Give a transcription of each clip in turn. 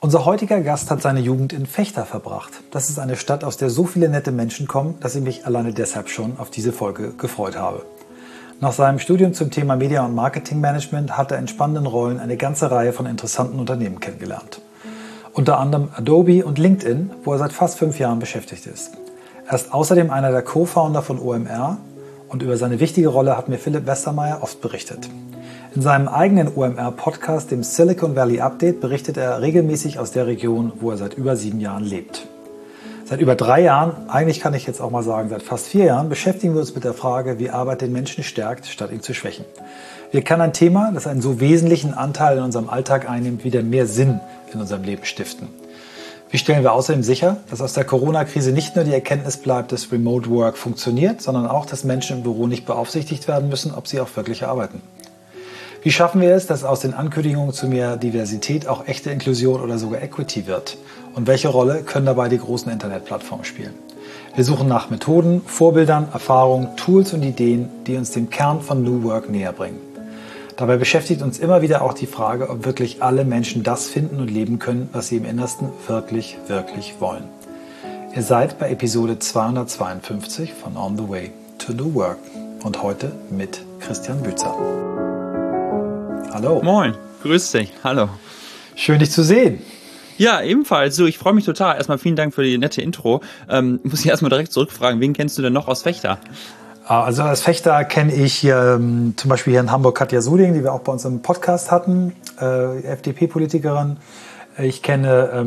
Unser heutiger Gast hat seine Jugend in Vechta verbracht. Das ist eine Stadt, aus der so viele nette Menschen kommen, dass ich mich alleine deshalb schon auf diese Folge gefreut habe. Nach seinem Studium zum Thema Media- und Marketingmanagement hat er in spannenden Rollen eine ganze Reihe von interessanten Unternehmen kennengelernt. Unter anderem Adobe und LinkedIn, wo er seit fast 5 Jahren beschäftigt ist. Er ist außerdem einer der Co-Founder von OMR und über seine wichtige Rolle hat mir Philipp Westermeier oft berichtet. In seinem eigenen OMR-Podcast, dem Silicon Valley Update, berichtet er regelmäßig aus der Region, wo er seit über 7 Jahren lebt. Seit über 3 Jahren, eigentlich kann ich jetzt auch mal sagen, seit fast 4 Jahren, beschäftigen wir uns mit der Frage, wie Arbeit den Menschen stärkt, statt ihn zu schwächen. Wie kann ein Thema, das einen so wesentlichen Anteil in unserem Alltag einnimmt, wieder mehr Sinn in unserem Leben stiften? Wie stellen wir außerdem sicher, dass aus der Corona-Krise nicht nur die Erkenntnis bleibt, dass Remote Work funktioniert, sondern auch, dass Menschen im Büro nicht beaufsichtigt werden müssen, ob sie auch wirklich arbeiten? Wie schaffen wir es, dass aus den Ankündigungen zu mehr Diversität auch echte Inklusion oder sogar Equity wird? Und welche Rolle können dabei die großen Internetplattformen spielen? Wir suchen nach Methoden, Vorbildern, Erfahrungen, Tools und Ideen, die uns dem Kern von New Work näher bringen. Dabei beschäftigt uns immer wieder auch die Frage, ob wirklich alle Menschen das finden und leben können, was sie im Innersten wirklich, wirklich wollen. Ihr seid bei Episode 252 von On the Way to New Work und heute mit Christian Bützer. Hallo. Moin, grüß dich, hallo. Schön, dich zu sehen. Ja, ebenfalls. So, ich freue mich total. Erstmal vielen Dank für die nette Intro. Muss ich erstmal direkt zurückfragen, wen kennst du denn noch aus Vechta? Also als Vechta kenne ich hier zum Beispiel hier in Hamburg Katja Suding, die wir auch bei uns im Podcast hatten, FDP-Politikerin. Ich kenne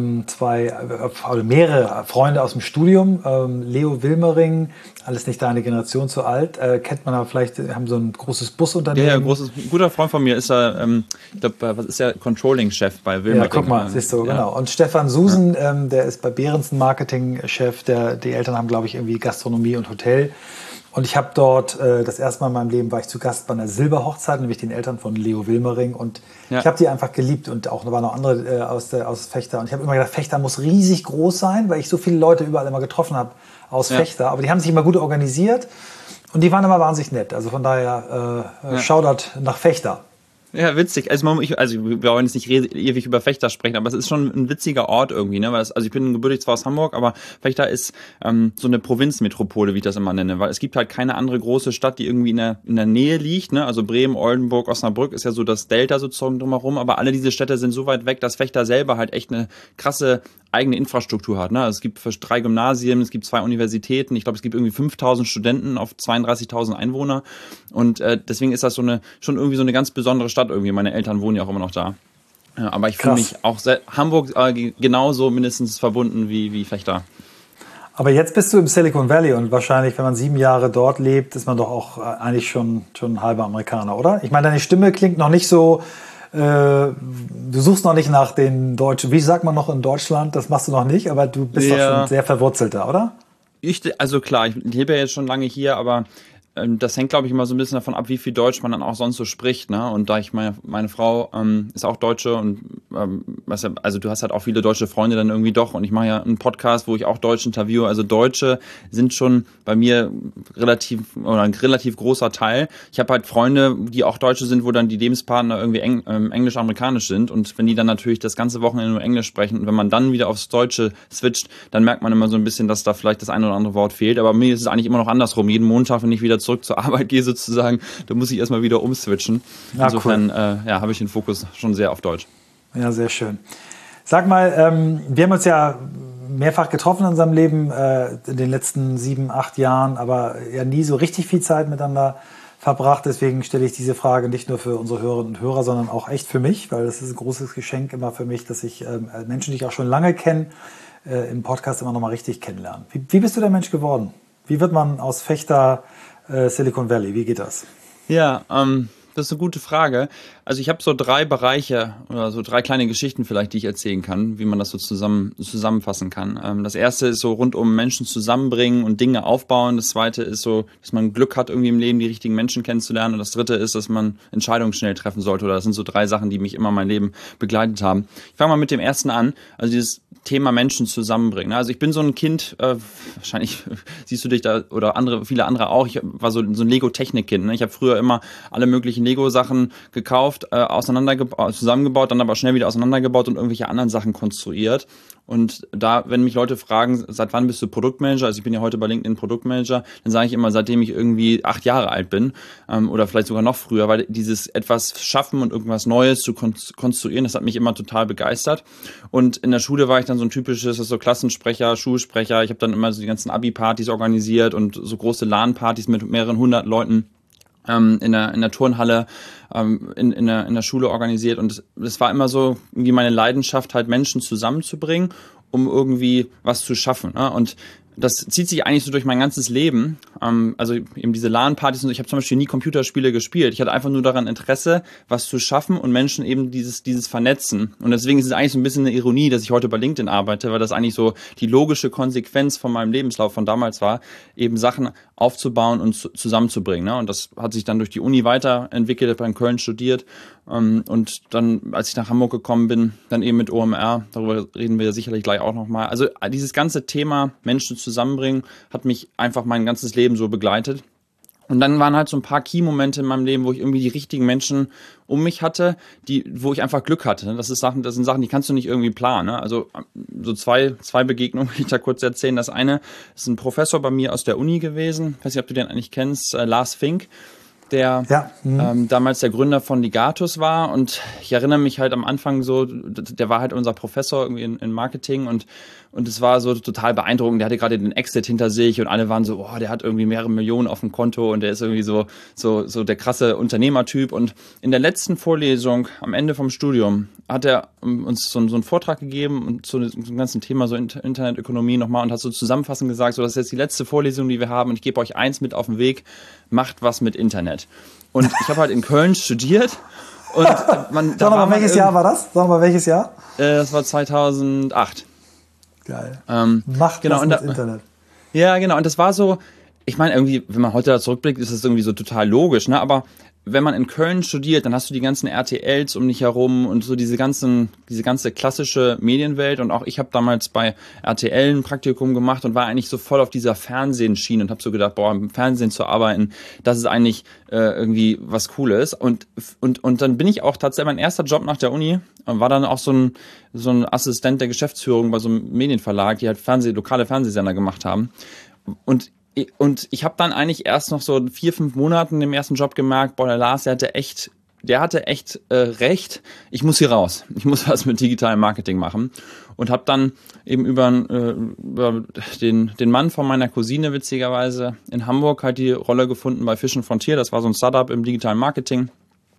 mehrere Freunde aus dem Studium. Leo Wilmering, alles nicht deine Generation, zu alt. Kennt man aber vielleicht, haben so ein großes Busunternehmen. Ja, ein guter Freund von mir ist er, ich glaube, was ist der Controlling-Chef bei Wilmering? Ja, guck mal, siehst du, genau. Und Stefan Susen, der ist bei Behrensen Marketing-Chef. Die Eltern haben, glaube ich, irgendwie Gastronomie und Hotel. Und ich habe dort, das erste Mal in meinem Leben war ich zu Gast bei einer Silberhochzeit, nämlich den Eltern von Leo Wilmering. Und ich habe die einfach geliebt und auch da waren noch andere aus Vechta. Und ich habe immer gedacht, Vechta muss riesig groß sein, weil ich so viele Leute überall immer getroffen habe aus Vechta. Aber die haben sich immer gut organisiert und die waren immer wahnsinnig nett. Also von daher Shoutout nach Vechta. Ja, witzig. Also wir wollen jetzt nicht ewig über Vechta sprechen, aber es ist schon ein witziger Ort irgendwie, ne? Weil ich bin gebürtig zwar aus Hamburg, aber Vechta ist so eine Provinzmetropole, wie ich das immer nenne, weil es gibt halt keine andere große Stadt, die irgendwie in der Nähe liegt, ne? Also Bremen, Oldenburg, Osnabrück ist ja so das Delta sozusagen drumherum, aber alle diese Städte sind so weit weg, dass Vechta selber halt echt eine krasse eigene Infrastruktur hat, ne? Also es gibt 3 Gymnasien, es gibt 2 Universitäten, ich glaube, es gibt irgendwie 5.000 Studenten auf 32.000 Einwohner und deswegen ist das schon irgendwie so eine ganz besondere Stadt irgendwie. Meine Eltern wohnen ja auch immer noch da. Ja, aber ich fühle mich auch Hamburg genauso mindestens verbunden wie Vechta. Aber jetzt bist du im Silicon Valley und wahrscheinlich, wenn man 7 Jahre dort lebt, ist man doch auch eigentlich schon ein halber Amerikaner, oder? Ich meine, deine Stimme klingt noch nicht so, du suchst noch nicht nach den Deutschen, wie sagt man noch in Deutschland, das machst du noch nicht, aber du bist doch schon sehr verwurzelter, oder? Also klar, ich lebe ja jetzt schon lange hier, aber das hängt, glaube ich, immer so ein bisschen davon ab, wie viel Deutsch man dann auch sonst so spricht, ne? Und da ich meine Frau ist auch Deutsche und also du hast halt auch viele deutsche Freunde dann irgendwie doch und ich mache ja einen Podcast, wo ich auch Deutsch interviewe. Also Deutsche sind schon bei mir ein relativ großer Teil. Ich habe halt Freunde, die auch Deutsche sind, wo dann die Lebenspartner irgendwie englisch-amerikanisch sind und wenn die dann natürlich das ganze Wochenende nur Englisch sprechen und wenn man dann wieder aufs Deutsche switcht, dann merkt man immer so ein bisschen, dass da vielleicht das eine oder andere Wort fehlt. Aber mir ist es eigentlich immer noch andersrum. Jeden Montag, wenn ich wieder zurück zur Arbeit gehe sozusagen, da muss ich erstmal wieder umswitchen. Insofern habe ich den Fokus schon sehr auf Deutsch. Ja, sehr schön. Sag mal, wir haben uns ja mehrfach getroffen in unserem Leben in den letzten 7, 8 Jahren, aber ja nie so richtig viel Zeit miteinander verbracht. Deswegen stelle ich diese Frage nicht nur für unsere Hörerinnen und Hörer, sondern auch echt für mich, weil das ist ein großes Geschenk immer für mich, dass ich Menschen, die ich auch schon lange kenne, im Podcast immer noch mal richtig kennenlerne. Wie bist du der Mensch geworden? Wie wird man aus Vechta Silicon Valley? Wie geht das? Ja, das ist eine gute Frage. Also ich habe so 3 Bereiche oder so 3 kleine Geschichten vielleicht, die ich erzählen kann, wie man das so zusammenfassen kann. Das erste ist so rund um Menschen zusammenbringen und Dinge aufbauen. Das zweite ist so, dass man Glück hat, irgendwie im Leben die richtigen Menschen kennenzulernen. Und das dritte ist, dass man Entscheidungen schnell treffen sollte. Oder das sind so 3 Sachen, die mich immer mein Leben begleitet haben. Ich fange mal mit dem ersten an. Also dieses Thema Menschen zusammenbringen. Also ich bin so ein Kind, wahrscheinlich siehst du dich da oder viele andere auch. Ich war so ein Lego-Technik-Kind. Ne? Ich habe früher immer alle möglichen Lego-Sachen gekauft gekauft, zusammengebaut, dann aber schnell wieder auseinandergebaut und irgendwelche anderen Sachen konstruiert. Und da, wenn mich Leute fragen, seit wann bist du Produktmanager, also ich bin ja heute bei LinkedIn Produktmanager, dann sage ich immer, seitdem ich irgendwie 8 Jahre alt bin, oder vielleicht sogar noch früher, weil dieses etwas schaffen und irgendwas Neues zu konstruieren, das hat mich immer total begeistert. Und in der Schule war ich dann so ein typisches, so Klassensprecher, Schulsprecher. Ich habe dann immer so die ganzen Abi-Partys organisiert und so große LAN-Partys mit mehreren 100 Leuten in der Turnhalle in der Schule organisiert, und es war immer so irgendwie meine Leidenschaft, halt Menschen zusammenzubringen, um irgendwie was zu schaffen, ne? Und das zieht sich eigentlich so durch mein ganzes Leben. Also eben diese LAN-Partys und so. Ich habe zum Beispiel nie Computerspiele gespielt. Ich hatte einfach nur daran Interesse, was zu schaffen und Menschen eben dieses Vernetzen. Und deswegen ist es eigentlich so ein bisschen eine Ironie, dass ich heute bei LinkedIn arbeite, weil das eigentlich so die logische Konsequenz von meinem Lebenslauf von damals war, eben Sachen aufzubauen und zusammenzubringen, ne? Und das hat sich dann durch die Uni weiterentwickelt, habe in Köln studiert. Und dann, als ich nach Hamburg gekommen bin, dann eben mit OMR, darüber reden wir ja sicherlich gleich auch nochmal. Also dieses ganze Thema Menschen zusammenbringen hat mich einfach mein ganzes Leben so begleitet. Und dann waren halt so ein paar Key-Momente in meinem Leben, wo ich irgendwie die richtigen Menschen um mich hatte, wo ich einfach Glück hatte. Das sind Sachen, die kannst du nicht irgendwie planen, ne? Also so zwei Begegnungen will ich da kurz erzählen. Das eine ist ein Professor bei mir aus der Uni gewesen. Ich weiß nicht, ob du den eigentlich kennst, Lars Fink, der damals der Gründer von Ligatus war, und ich erinnere mich halt am Anfang so, der war halt unser Professor irgendwie in Marketing, und es war so total beeindruckend. Der hatte gerade den Exit hinter sich und alle waren so, der hat irgendwie mehrere Millionen auf dem Konto und der ist irgendwie so der krasse Unternehmertyp. Und in der letzten Vorlesung am Ende vom Studium hat er uns so einen Vortrag gegeben und zu dem ganzen Thema so Internetökonomie nochmal, und hat so zusammenfassend gesagt, so, das ist jetzt die letzte Vorlesung, die wir haben, und ich gebe euch eins mit auf den Weg: Macht was mit Internet. Und ich habe halt in Köln studiert. Und Sag mal, welches Jahr war das? Sag mal, welches Jahr? Das war 2008. Geil. Macht genau, was mit Internet. Ja, genau. Und das war so, ich meine, irgendwie, wenn man heute da zurückblickt, ist das irgendwie so total logisch, ne? Aber wenn man in Köln studiert, dann hast du die ganzen RTLs um dich herum und so diese ganze klassische Medienwelt. Und auch ich habe damals bei RTL ein Praktikum gemacht und war eigentlich so voll auf dieser Fernsehenschiene und habe so gedacht, im Fernsehen zu arbeiten, das ist eigentlich irgendwie was Cooles. Und dann bin ich auch tatsächlich, mein erster Job nach der Uni war dann auch so ein Assistent der Geschäftsführung bei so einem Medienverlag, die halt lokale Fernsehsender gemacht haben. Und ich habe dann eigentlich erst noch so 4-5 Monaten im ersten Job gemerkt, der Lars, der hatte echt recht, ich muss hier raus. Ich muss was mit digitalem Marketing machen. Und habe dann eben über den Mann von meiner Cousine witzigerweise in Hamburg halt die Rolle gefunden bei Fish & Frontier. Das war so ein Startup im digitalen Marketing,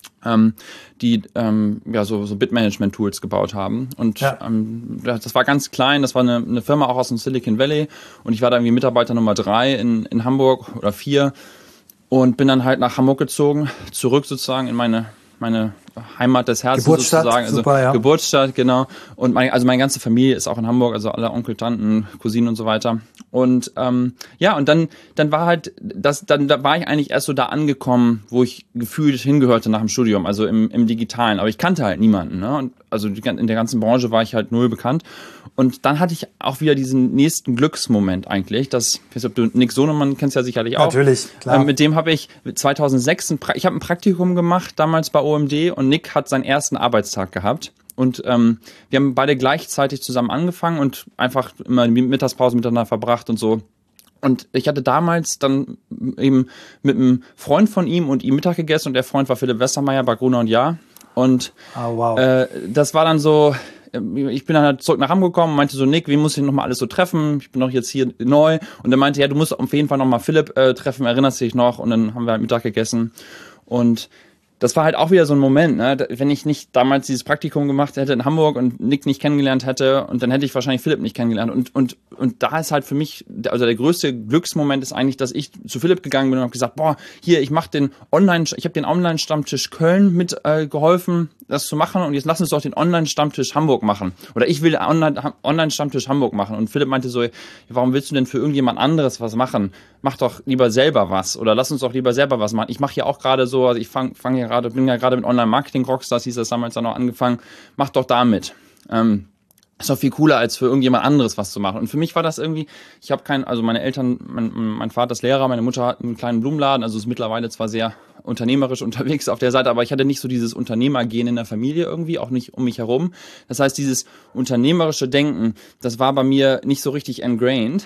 die so Bid-Management-Tools gebaut haben. Und das war ganz klein, das war eine Firma auch aus dem Silicon Valley, und ich war da irgendwie Mitarbeiter Nummer 3 in Hamburg oder 4 und bin dann halt nach Hamburg gezogen, zurück sozusagen in meine Heimat des Herzens sozusagen, also super, ja. Geburtsstadt, genau. Und meine ganze Familie ist auch in Hamburg, also alle Onkel, Tanten, Cousinen und so weiter. Und und dann war halt da war ich eigentlich erst so da angekommen, wo ich gefühlt hingehörte nach dem Studium, also im Digitalen. Aber ich kannte halt niemanden, ne? Und also in der ganzen Branche war ich halt null bekannt. Und dann hatte ich auch wieder diesen nächsten Glücksmoment eigentlich. Ich weiß nicht, ob du Nick Sonemann kennst, ja sicherlich auch. Natürlich, klar. Mit dem habe ich 2006 ich habe ein Praktikum gemacht, damals bei OMD, und Nick hat seinen ersten Arbeitstag gehabt. Und wir haben beide gleichzeitig zusammen angefangen und einfach immer die Mittagspause miteinander verbracht und so. Und ich hatte damals dann eben mit einem Freund von ihm und ihm Mittag gegessen, und der Freund war Philipp Westermeier bei Gruner & Jahr. Und das war dann so, ich bin dann halt zurück nach Hamburg gekommen und meinte so, Nick, wie muss ich nochmal alles so treffen? Ich bin doch jetzt hier neu. Und er meinte, ja, du musst auf jeden Fall nochmal Philipp treffen, erinnerst du dich noch? Und dann haben wir halt Mittag gegessen. Und das war halt auch wieder so ein Moment, ne? Wenn ich nicht damals dieses Praktikum gemacht hätte in Hamburg und Nick nicht kennengelernt hätte, und dann hätte ich wahrscheinlich Philipp nicht kennengelernt. Und da ist halt für mich, also der größte Glücksmoment ist eigentlich, dass ich zu Philipp gegangen bin und habe gesagt, hier, ich habe den Online-Stammtisch Köln mit geholfen, das zu machen, und jetzt lass uns doch den Online-Stammtisch Hamburg machen. Oder ich will Online-Stammtisch Hamburg machen. Und Philipp meinte so, warum willst du denn für irgendjemand anderes was machen? Mach doch lieber selber was, oder lass uns doch lieber selber was machen. Ich mache ja auch gerade so, also ich bin ja gerade mit Online-Marketing-Rockstars, hieß das damals dann noch, angefangen, mach doch damit. ist doch viel cooler, als für irgendjemand anderes was zu machen. Und für mich war das irgendwie, also meine Eltern, mein Vater ist Lehrer, meine Mutter hat einen kleinen Blumenladen, also ist mittlerweile zwar sehr unternehmerisch unterwegs auf der Seite, aber ich hatte nicht so dieses Unternehmergehen in der Familie irgendwie, auch nicht um mich herum. Das heißt, dieses unternehmerische Denken, das war bei mir nicht so richtig ingrained.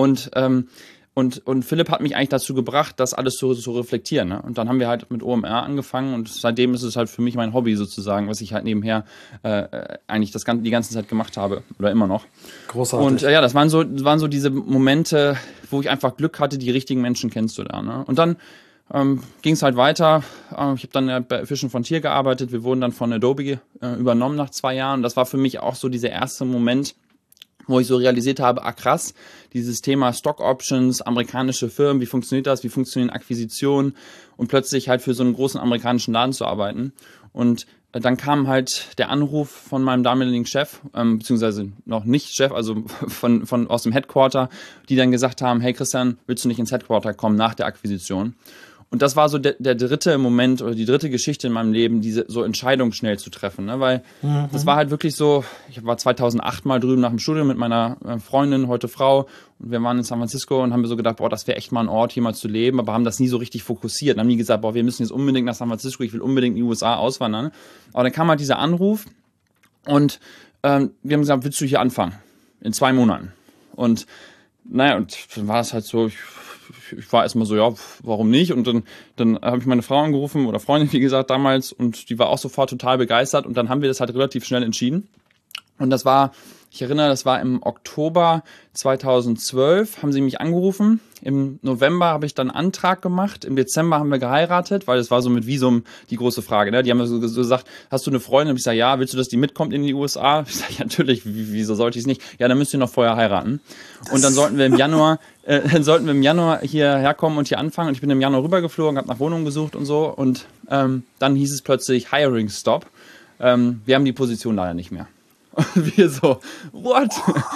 Und Philipp hat mich eigentlich dazu gebracht, das alles zu reflektieren. Ne? Und dann haben wir halt mit OMR angefangen und seitdem ist es halt für mich mein Hobby sozusagen, was ich halt nebenher eigentlich die ganze Zeit gemacht habe oder immer noch. Großartig. Und das waren so diese Momente, wo ich einfach Glück hatte, die richtigen Menschen kennenzulernen. Ne? Und dann ging es halt weiter. Ich habe dann bei Fischen Frontier gearbeitet. Wir wurden dann von Adobe übernommen nach 2 Jahren. Das war für mich auch so dieser erste Moment, wo ich so realisiert habe, krass, dieses Thema Stock Options, amerikanische Firmen, wie funktioniert das, wie funktionieren Akquisitionen und plötzlich halt für so einen großen amerikanischen Laden zu arbeiten. Und dann kam halt der Anruf von meinem damaligen Chef, beziehungsweise noch nicht Chef, also von aus dem Headquarter, die dann gesagt haben, hey Christian, willst du nicht ins Headquarter kommen nach der Akquisition? Und das war so der dritte Moment oder die dritte Geschichte in meinem Leben, diese so Entscheidungen schnell zu treffen. Ne? Weil das war halt wirklich so, ich war 2008 mal drüben nach dem Studium mit meiner Freundin, heute Frau. Und wir waren in San Francisco und haben mir so gedacht, das wäre echt mal ein Ort, hier mal zu leben. Aber haben das nie so richtig fokussiert. Und haben nie gesagt, wir müssen jetzt unbedingt nach San Francisco, ich will unbedingt in die USA auswandern. Aber dann kam halt dieser Anruf und wir haben gesagt, willst du hier anfangen? In 2 Monaten. Und und dann war es halt so, ich war erstmal so, ja, warum nicht? Und dann habe ich meine Frau angerufen oder Freundin, wie gesagt, damals, und die war auch sofort total begeistert. Und dann haben wir das halt relativ schnell entschieden. Und das war im Oktober 2012, haben sie mich angerufen. Im November habe ich dann einen Antrag gemacht. Im Dezember haben wir geheiratet, weil das war so mit Visum die große Frage. Ne? Die haben so gesagt, hast du eine Freundin? Ich sage, ja, willst du, dass die mitkommt in die USA? Ich sage, ja, natürlich, wieso sollte ich es nicht? Ja, dann müsst ihr noch vorher heiraten. Und dann sollten wir im Januar hierher kommen und hier anfangen. Und ich bin im Januar rübergeflogen, habe nach Wohnungen gesucht und so. Und dann hieß es plötzlich Hiring Stop. Wir haben die Position leider nicht mehr. Und wir so, what?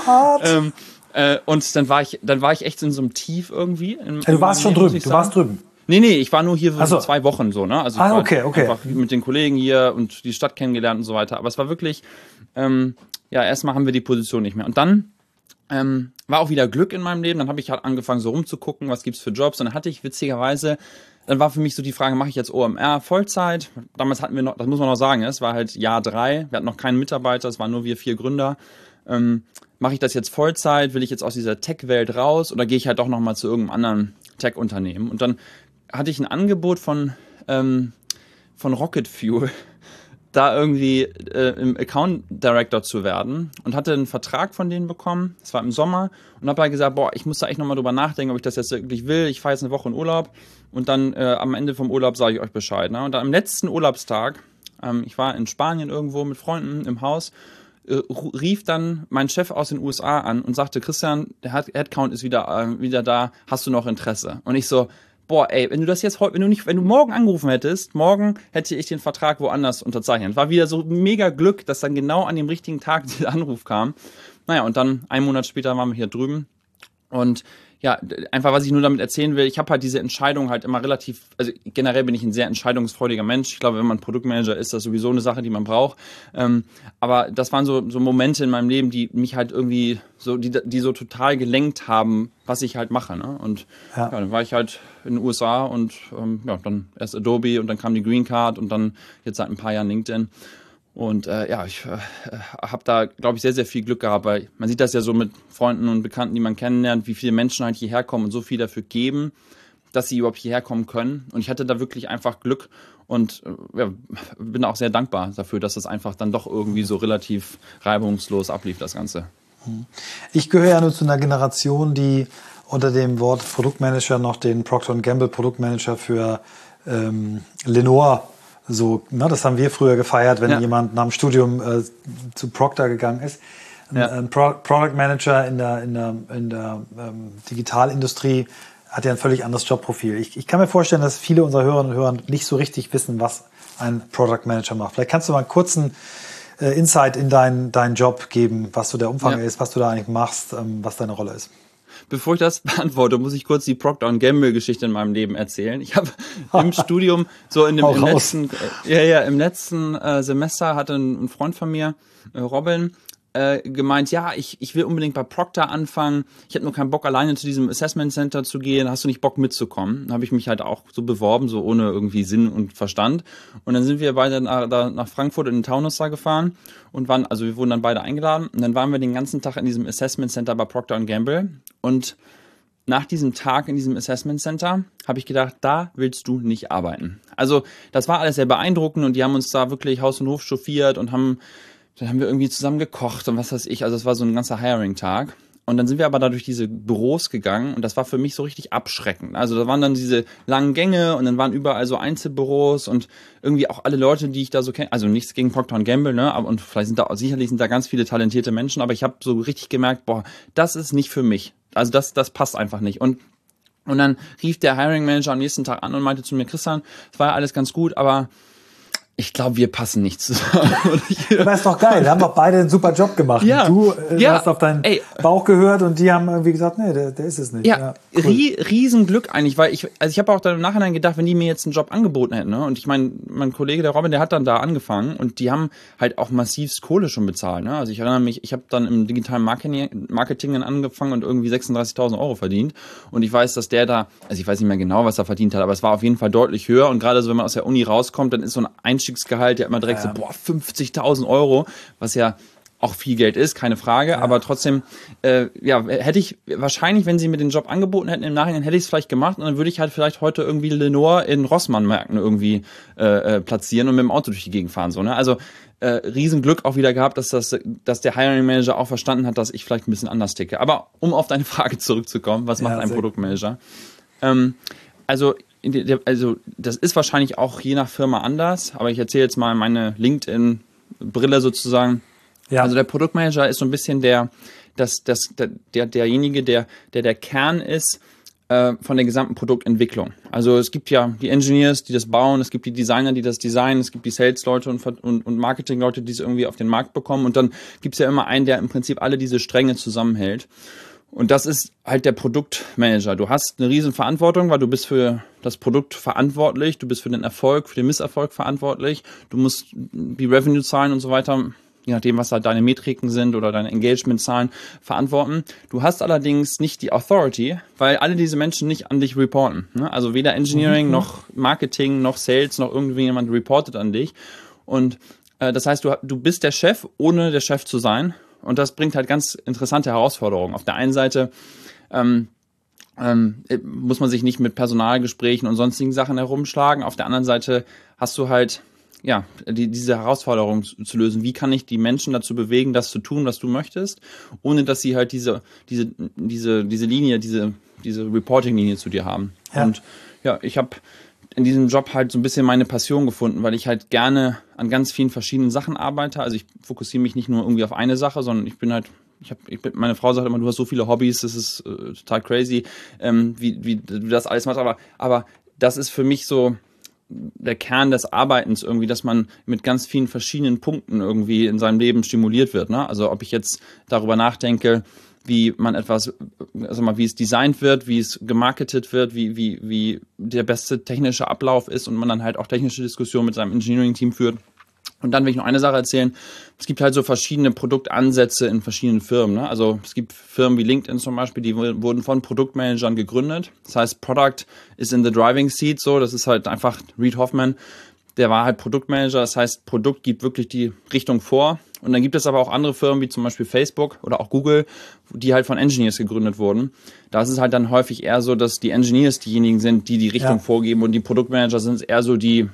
Und dann war ich echt in so einem Tief irgendwie. Du warst schon drüben, du warst drüben. Nee, ich war nur hier für 2 Wochen so, ne? Also ich war okay. einfach mit den Kollegen hier und die Stadt kennengelernt und so weiter. Aber es war wirklich, erstmal haben wir die Position nicht mehr. Und dann war auch wieder Glück in meinem Leben. Dann habe ich halt angefangen so rumzugucken, was gibt's für Jobs. Und dann hatte ich witzigerweise, dann war für mich so die Frage, mache ich jetzt OMR Vollzeit? Damals hatten wir noch, das muss man noch sagen, es war halt Jahr 3. Wir hatten noch keinen Mitarbeiter, es waren nur wir 4 Gründer. Mache ich das jetzt Vollzeit? Will ich jetzt aus dieser Tech-Welt raus? Oder gehe ich halt doch nochmal zu irgendeinem anderen Tech-Unternehmen? Und dann hatte ich ein Angebot von Rocket Fuel, da irgendwie im Account Director zu werden und hatte einen Vertrag von denen bekommen, das war im Sommer, und habe halt gesagt, ich muss da echt nochmal drüber nachdenken, ob ich das jetzt wirklich will. Ich fahre jetzt eine Woche in Urlaub und dann am Ende vom Urlaub sage ich euch Bescheid. Ne? Und dann am letzten Urlaubstag, ich war in Spanien irgendwo mit Freunden im Haus, rief dann mein Chef aus den USA an und sagte, Christian, der Headcount ist wieder da, hast du noch Interesse? Und ich so, wenn du das jetzt heute, wenn du morgen angerufen hättest, morgen hätte ich den Vertrag woanders unterzeichnet. War wieder so mega Glück, dass dann genau an dem richtigen Tag dieser Anruf kam. Und dann 1 Monat später waren wir hier drüben. Und ja, einfach, was ich nur damit erzählen will, ich habe halt diese Entscheidung halt immer also generell bin ich ein sehr entscheidungsfreudiger Mensch. Ich glaube, wenn man Produktmanager ist, das sowieso eine Sache, die man braucht. Aber das waren so Momente in meinem Leben, die mich halt irgendwie so, die so total gelenkt haben, was ich halt mache. Ne? Und dann war ich halt in den USA und dann erst Adobe und dann kam die Green Card und dann jetzt seit ein paar Jahren LinkedIn. Und ich habe da, glaube ich, sehr, sehr viel Glück gehabt, weil man sieht das ja so mit Freunden und Bekannten, die man kennenlernt, wie viele Menschen halt hierher kommen und so viel dafür geben, dass sie überhaupt hierher kommen können. Und ich hatte da wirklich einfach Glück und bin auch sehr dankbar dafür, dass das einfach dann doch irgendwie so relativ reibungslos ablief, das Ganze. Ich gehöre ja nur zu einer Generation, die unter dem Wort Produktmanager noch den Procter & Gamble Produktmanager für Lenore das haben wir früher gefeiert, wenn jemand nach dem Studium zu Procter gegangen ist. Ein Product Manager in der Digitalindustrie hat ja ein völlig anderes Jobprofil. Ich kann mir vorstellen, dass viele unserer Hörerinnen und Hörer nicht so richtig wissen, was ein Product Manager macht. Vielleicht kannst du mal einen kurzen Insight in deinen Job geben, was so der Umfang ist, was du da eigentlich machst, was deine Rolle ist. Bevor ich das beantworte, muss ich kurz die Procter & Gamble-Geschichte in meinem Leben erzählen. Ich habe im Studium im letzten Semester hatte ein Freund von mir, Robin, gemeint, ja, ich will unbedingt bei Procter anfangen. Ich hätte nur keinen Bock, alleine zu diesem Assessment Center zu gehen. Hast du nicht Bock mitzukommen? Dann habe ich mich halt auch so beworben, so ohne irgendwie Sinn und Verstand. Und dann sind wir beide nach Frankfurt in den Taunus da gefahren und wir wurden dann beide eingeladen. Und dann waren wir den ganzen Tag in diesem Assessment Center bei Procter & Gamble. Und nach diesem Tag in diesem Assessment Center habe ich gedacht, da willst du nicht arbeiten. Also das war alles sehr beeindruckend und die haben uns da wirklich Haus und Hof chauffiert und dann haben wir irgendwie zusammen gekocht und was weiß ich. Also es war so ein ganzer Hiring-Tag. Und dann sind wir aber da durch diese Büros gegangen und das war für mich so richtig abschreckend. Also da waren dann diese langen Gänge und dann waren überall so Einzelbüros und irgendwie auch alle Leute, die ich da so kenne. Also nichts gegen Procter & Gamble, ne? Und vielleicht sicherlich sind da ganz viele talentierte Menschen, aber ich habe so richtig gemerkt, boah, das ist nicht für mich. Also das passt einfach nicht. Und dann rief der Hiring Manager am nächsten Tag an und meinte zu mir, Christian, es war ja alles ganz gut, aber ich glaube, wir passen nicht zusammen. Aber ist doch geil, wir haben doch beide einen super Job gemacht. Ja. Du hast auf deinen Bauch gehört und die haben irgendwie gesagt, nee, der ist es nicht. Ja, cool. Riesenglück eigentlich, weil ich habe auch dann im Nachhinein gedacht, wenn die mir jetzt einen Job angeboten hätten, ne? Und ich meine, mein Kollege, der Robin, der hat dann da angefangen und die haben halt auch massivst Kohle schon bezahlt, ne? Also ich erinnere mich, ich habe dann im digitalen Marketing dann angefangen und irgendwie 36.000 Euro verdient und ich weiß, dass der da, also ich weiß nicht mehr genau, was er verdient hat, aber es war auf jeden Fall deutlich höher und gerade so, wenn man aus der Uni rauskommt, dann ist so ein Einstiegsgehalt ja immer direkt so, 50.000 Euro, was ja auch viel Geld ist, keine Frage, aber trotzdem, hätte ich wahrscheinlich, wenn sie mir den Job angeboten hätten im Nachhinein, hätte ich es vielleicht gemacht und dann würde ich halt vielleicht heute irgendwie Lenore in Rossmann-Märkten irgendwie platzieren und mit dem Auto durch die Gegend fahren, so, ne? Also Riesenglück auch wieder gehabt, dass der Hiring Manager auch verstanden hat, dass ich vielleicht ein bisschen anders ticke. Aber um auf deine Frage zurückzukommen, was macht ein Produktmanager? Also das ist wahrscheinlich auch je nach Firma anders, aber ich erzähle jetzt mal meine LinkedIn-Brille sozusagen. Ja. Also der Produktmanager ist so ein bisschen derjenige, der Kern ist von der gesamten Produktentwicklung. Also es gibt ja die Engineers, die das bauen, es gibt die Designer, die das designen, es gibt die Sales-Leute und Marketing-Leute, die es irgendwie auf den Markt bekommen und dann gibt es ja immer einen, der im Prinzip alle diese Stränge zusammenhält. Und das ist halt der Produktmanager. Du hast eine riesen Verantwortung, weil du bist für das Produkt verantwortlich, du bist für den Erfolg, für den Misserfolg verantwortlich, du musst die Revenue-Zahlen und so weiter, je nachdem, was da deine Metriken sind oder deine Engagement-Zahlen, verantworten. Du hast allerdings nicht die Authority, weil alle diese Menschen nicht an dich reporten, ne? Also weder Engineering noch Marketing noch Sales noch irgendjemand reportet an dich. Und das heißt, du bist der Chef, ohne der Chef zu sein. Und das bringt halt ganz interessante Herausforderungen. Auf der einen Seite muss man sich nicht mit Personalgesprächen und sonstigen Sachen herumschlagen. Auf der anderen Seite hast du halt diese Herausforderung zu lösen. Wie kann ich die Menschen dazu bewegen, das zu tun, was du möchtest, ohne dass sie halt diese Linie, diese Reporting-Linie zu dir haben. Ja. Und ja, ich habe in diesem Job halt so ein bisschen meine Passion gefunden, weil ich halt gerne an ganz vielen verschiedenen Sachen arbeite. Also ich fokussiere mich nicht nur irgendwie auf eine Sache, sondern meine Frau sagt immer, du hast so viele Hobbys, das ist total crazy, wie du das alles machst. Aber das ist für mich so der Kern des Arbeitens irgendwie, dass man mit ganz vielen verschiedenen Punkten irgendwie in seinem Leben stimuliert wird, ne? Also ob ich jetzt darüber nachdenke, wie man etwas, also mal, wie es designt wird, wie es gemarketet wird, wie der beste technische Ablauf ist und man dann halt auch technische Diskussionen mit seinem Engineering-Team führt. Und dann will ich noch eine Sache erzählen. Es gibt halt so verschiedene Produktansätze in verschiedenen Firmen, ne? Also es gibt Firmen wie LinkedIn zum Beispiel, die wurden von Produktmanagern gegründet. Das heißt, Product is in the driving seat, so. Das ist halt einfach Reid Hoffman. Der war halt Produktmanager. Das heißt, Produkt gibt wirklich die Richtung vor. Und dann gibt es aber auch andere Firmen, wie zum Beispiel Facebook oder auch Google, die halt von Engineers gegründet wurden. Da ist es halt dann häufig eher so, dass die Engineers diejenigen sind, die Richtung vorgeben und die Produktmanager sind eher so die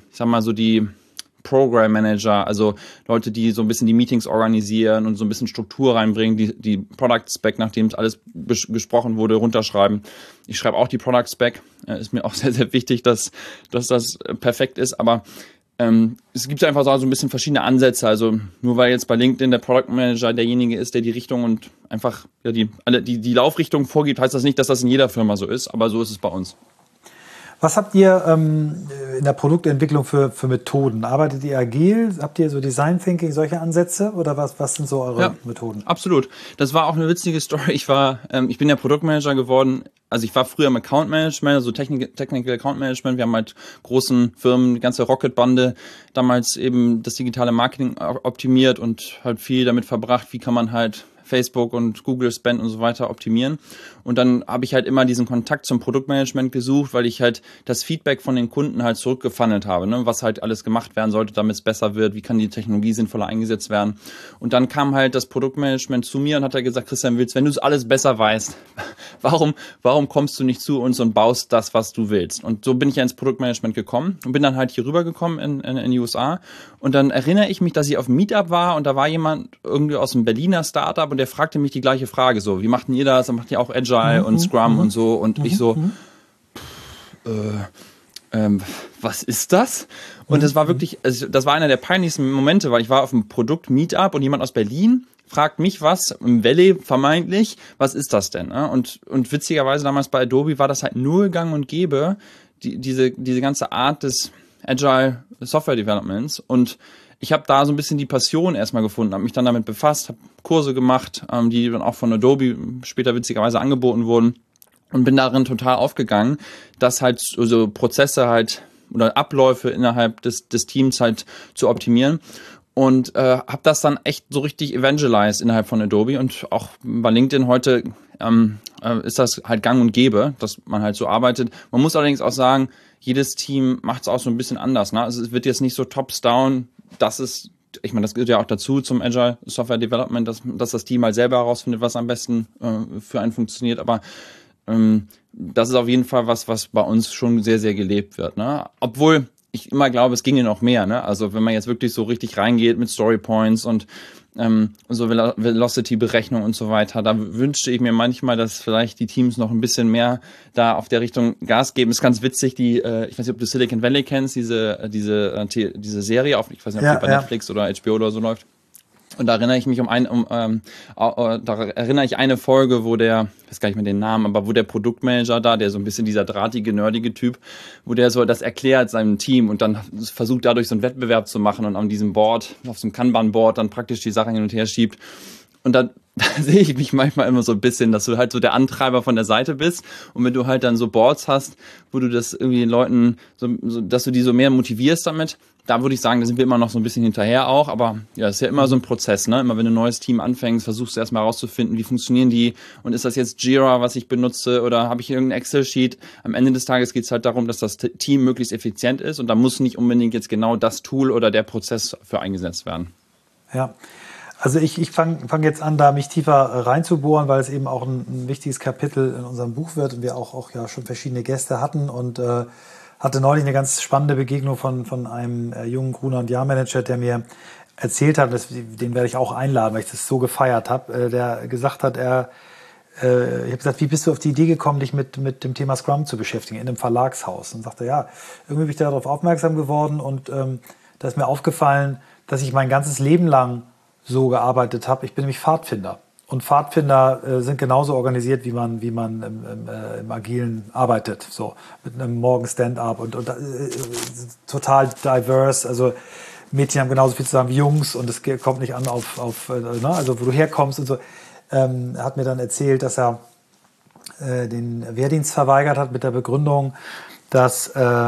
Program Manager, also Leute, die so ein bisschen die Meetings organisieren und so ein bisschen Struktur reinbringen, die Product Spec, nachdem es alles besprochen wurde, runterschreiben. Ich schreibe auch die Product Spec. Ist mir auch sehr, sehr wichtig, dass das perfekt ist, aber es gibt einfach so ein bisschen verschiedene Ansätze. Also nur weil jetzt bei LinkedIn der Product Manager derjenige ist, der die Richtung und einfach die Laufrichtung vorgibt, heißt das nicht, dass das in jeder Firma so ist, aber so ist es bei uns. Was habt ihr in der Produktentwicklung für Methoden? Arbeitet ihr agil? Habt ihr so Design Thinking, solche Ansätze? Oder was sind so eure Methoden? Absolut. Das war auch eine witzige Story. Ich bin ja Produktmanager geworden, also ich war früher im Account Management, also Technical Account Management. Wir haben halt großen Firmen, die ganze Rocket-Bande, damals eben das digitale Marketing optimiert und halt viel damit verbracht, wie kann man halt Facebook und Google Spend und so weiter optimieren. Und dann habe ich halt immer diesen Kontakt zum Produktmanagement gesucht, weil ich halt das Feedback von den Kunden halt zurückgefunnelt habe, ne? Was halt alles gemacht werden sollte, damit es besser wird, wie kann die Technologie sinnvoller eingesetzt werden. Und dann kam halt das Produktmanagement zu mir und hat gesagt, Christian Wilz, wenn du es alles besser weißt, warum kommst du nicht zu uns und baust das, was du willst? Und so bin ich ja ins Produktmanagement gekommen und bin dann halt hier rübergekommen in die USA. Und dann erinnere ich mich, dass ich auf einem Meetup war und da war jemand irgendwie aus einem Berliner Startup und der fragte mich die gleiche Frage, so, wie macht denn ihr das? Dann macht ihr auch Agile und Scrum und so. Und ich so, was ist das? Und das war wirklich, also das war einer der peinlichsten Momente, weil ich war auf einem Produkt-Meetup und jemand aus Berlin fragt mich was, im Valley vermeintlich, was ist das denn? Und witzigerweise damals bei Adobe war das halt nur gang und gäbe, diese ganze Art des Agile Software Developments. Und ich habe da so ein bisschen die Passion erstmal gefunden, habe mich dann damit befasst, habe Kurse gemacht, die dann auch von Adobe später witzigerweise angeboten wurden und bin darin total aufgegangen, dass halt so Prozesse halt oder Abläufe innerhalb des Teams halt zu optimieren und habe das dann echt so richtig evangelized innerhalb von Adobe und auch bei LinkedIn heute ist das halt gang und gäbe, dass man halt so arbeitet. Man muss allerdings auch sagen, jedes Team macht es auch so ein bisschen anders, ne? Also es wird jetzt nicht so tops down, ich meine, das gehört ja auch dazu zum Agile Software Development, dass das Team halt selber herausfindet, was am besten für einen funktioniert. Aber das ist auf jeden Fall was bei uns schon sehr, sehr gelebt wird, ne? Obwohl ich immer glaube, es ginge noch mehr, ne? Also wenn man jetzt wirklich so richtig reingeht mit Story Points und so Velocity-Berechnung und so weiter, da wünschte ich mir manchmal, dass vielleicht die Teams noch ein bisschen mehr da auf der Richtung Gas geben. Ist ganz witzig, ich weiß nicht, ob du Silicon Valley kennst, diese Serie, ich weiß nicht, ob die bei Netflix oder HBO oder so läuft. Und da erinnere ich mich da erinnere ich eine Folge, wo ich weiß gar nicht mehr den Namen, aber wo der Produktmanager da, der so ein bisschen dieser drahtige, nerdige Typ, wo der so das erklärt seinem Team und dann versucht dadurch so einen Wettbewerb zu machen und an diesem Board, auf so einem Kanban-Board dann praktisch die Sachen hin und her schiebt. Und da sehe ich mich manchmal immer so ein bisschen, dass du halt so der Antreiber von der Seite bist. Und wenn du halt dann so Boards hast, wo du das irgendwie den Leuten, dass du die so mehr motivierst damit, da würde ich sagen, da sind wir immer noch so ein bisschen hinterher auch. Aber ja, es ist ja immer so ein Prozess, ne? Immer wenn du ein neues Team anfängst, versuchst du erstmal herauszufinden, wie funktionieren die und ist das jetzt Jira, was ich benutze oder habe ich irgendein Excel-Sheet? Am Ende des Tages geht es halt darum, dass das Team möglichst effizient ist und da muss nicht unbedingt jetzt genau das Tool oder der Prozess für eingesetzt werden. Ja. Also ich fang jetzt an, da mich tiefer reinzubohren, weil es eben auch ein wichtiges Kapitel in unserem Buch wird und wir auch ja schon verschiedene Gäste hatten und hatte neulich eine ganz spannende Begegnung von einem jungen Gruner- und Jahr-Manager, der mir erzählt hat, den werde ich auch einladen, weil ich das so gefeiert habe, der gesagt hat, ich habe gesagt, wie bist du auf die Idee gekommen, dich mit dem Thema Scrum zu beschäftigen in einem Verlagshaus? Und sagte, ja, irgendwie bin ich darauf aufmerksam geworden und da ist mir aufgefallen, dass ich mein ganzes Leben lang so gearbeitet habe. Ich bin nämlich Pfadfinder. Und Pfadfinder sind genauso organisiert, wie man im Agilen arbeitet. So, mit einem Morgen-Stand-up und total diverse. Also Mädchen haben genauso viel zu sagen wie Jungs und es kommt nicht an also wo du herkommst und so. Er hat mir dann erzählt, dass er den Wehrdienst verweigert hat mit der Begründung, dass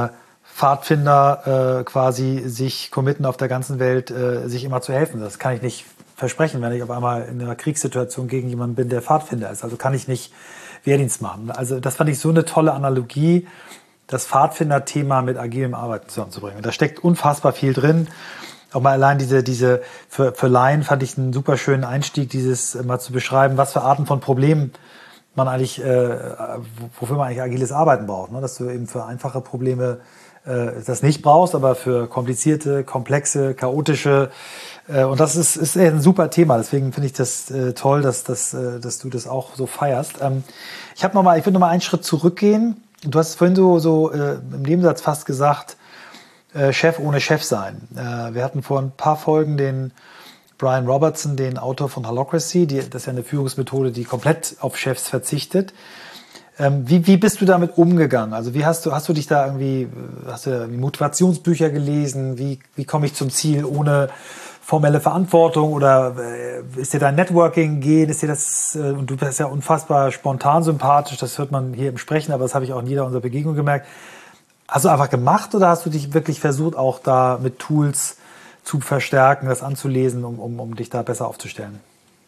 Pfadfinder quasi sich committen auf der ganzen Welt, sich immer zu helfen. Das kann ich nicht versprechen, wenn ich auf einmal in einer Kriegssituation gegen jemanden bin, der Pfadfinder ist. Also kann ich nicht Wehrdienst machen. Also das fand ich so eine tolle Analogie, das Pfadfinder-Thema mit agilem Arbeiten zusammenzubringen. Und da steckt unfassbar viel drin. Auch mal allein für Laien fand ich einen super schönen Einstieg, dieses mal zu beschreiben, was für Arten von Problemen man eigentlich, wofür man eigentlich agiles Arbeiten braucht. Ne? Dass du eben für einfache Probleme das nicht brauchst, aber für komplizierte, komplexe, chaotische und das ist ein super Thema. Deswegen finde ich das toll, dass du das auch so feierst. Ich würde noch mal einen Schritt zurückgehen. Du hast vorhin so im Nebensatz fast gesagt, Chef ohne Chef sein. Wir hatten vor ein paar Folgen den Brian Robertson, den Autor von Holacracy. Das ist ja eine Führungsmethode, die komplett auf Chefs verzichtet. Wie bist du damit umgegangen? Also wie hast du dich da hast du Motivationsbücher gelesen? Wie komme ich zum Ziel, ohne formelle Verantwortung oder ist dir dein Networking gehen, ist dir das, und du bist ja unfassbar spontan sympathisch, das hört man hier im Sprechen, aber das habe ich auch in jeder unserer Begegnungen gemerkt. Hast du einfach gemacht oder hast du dich wirklich versucht, auch da mit Tools zu verstärken, das anzulesen, um dich da besser aufzustellen?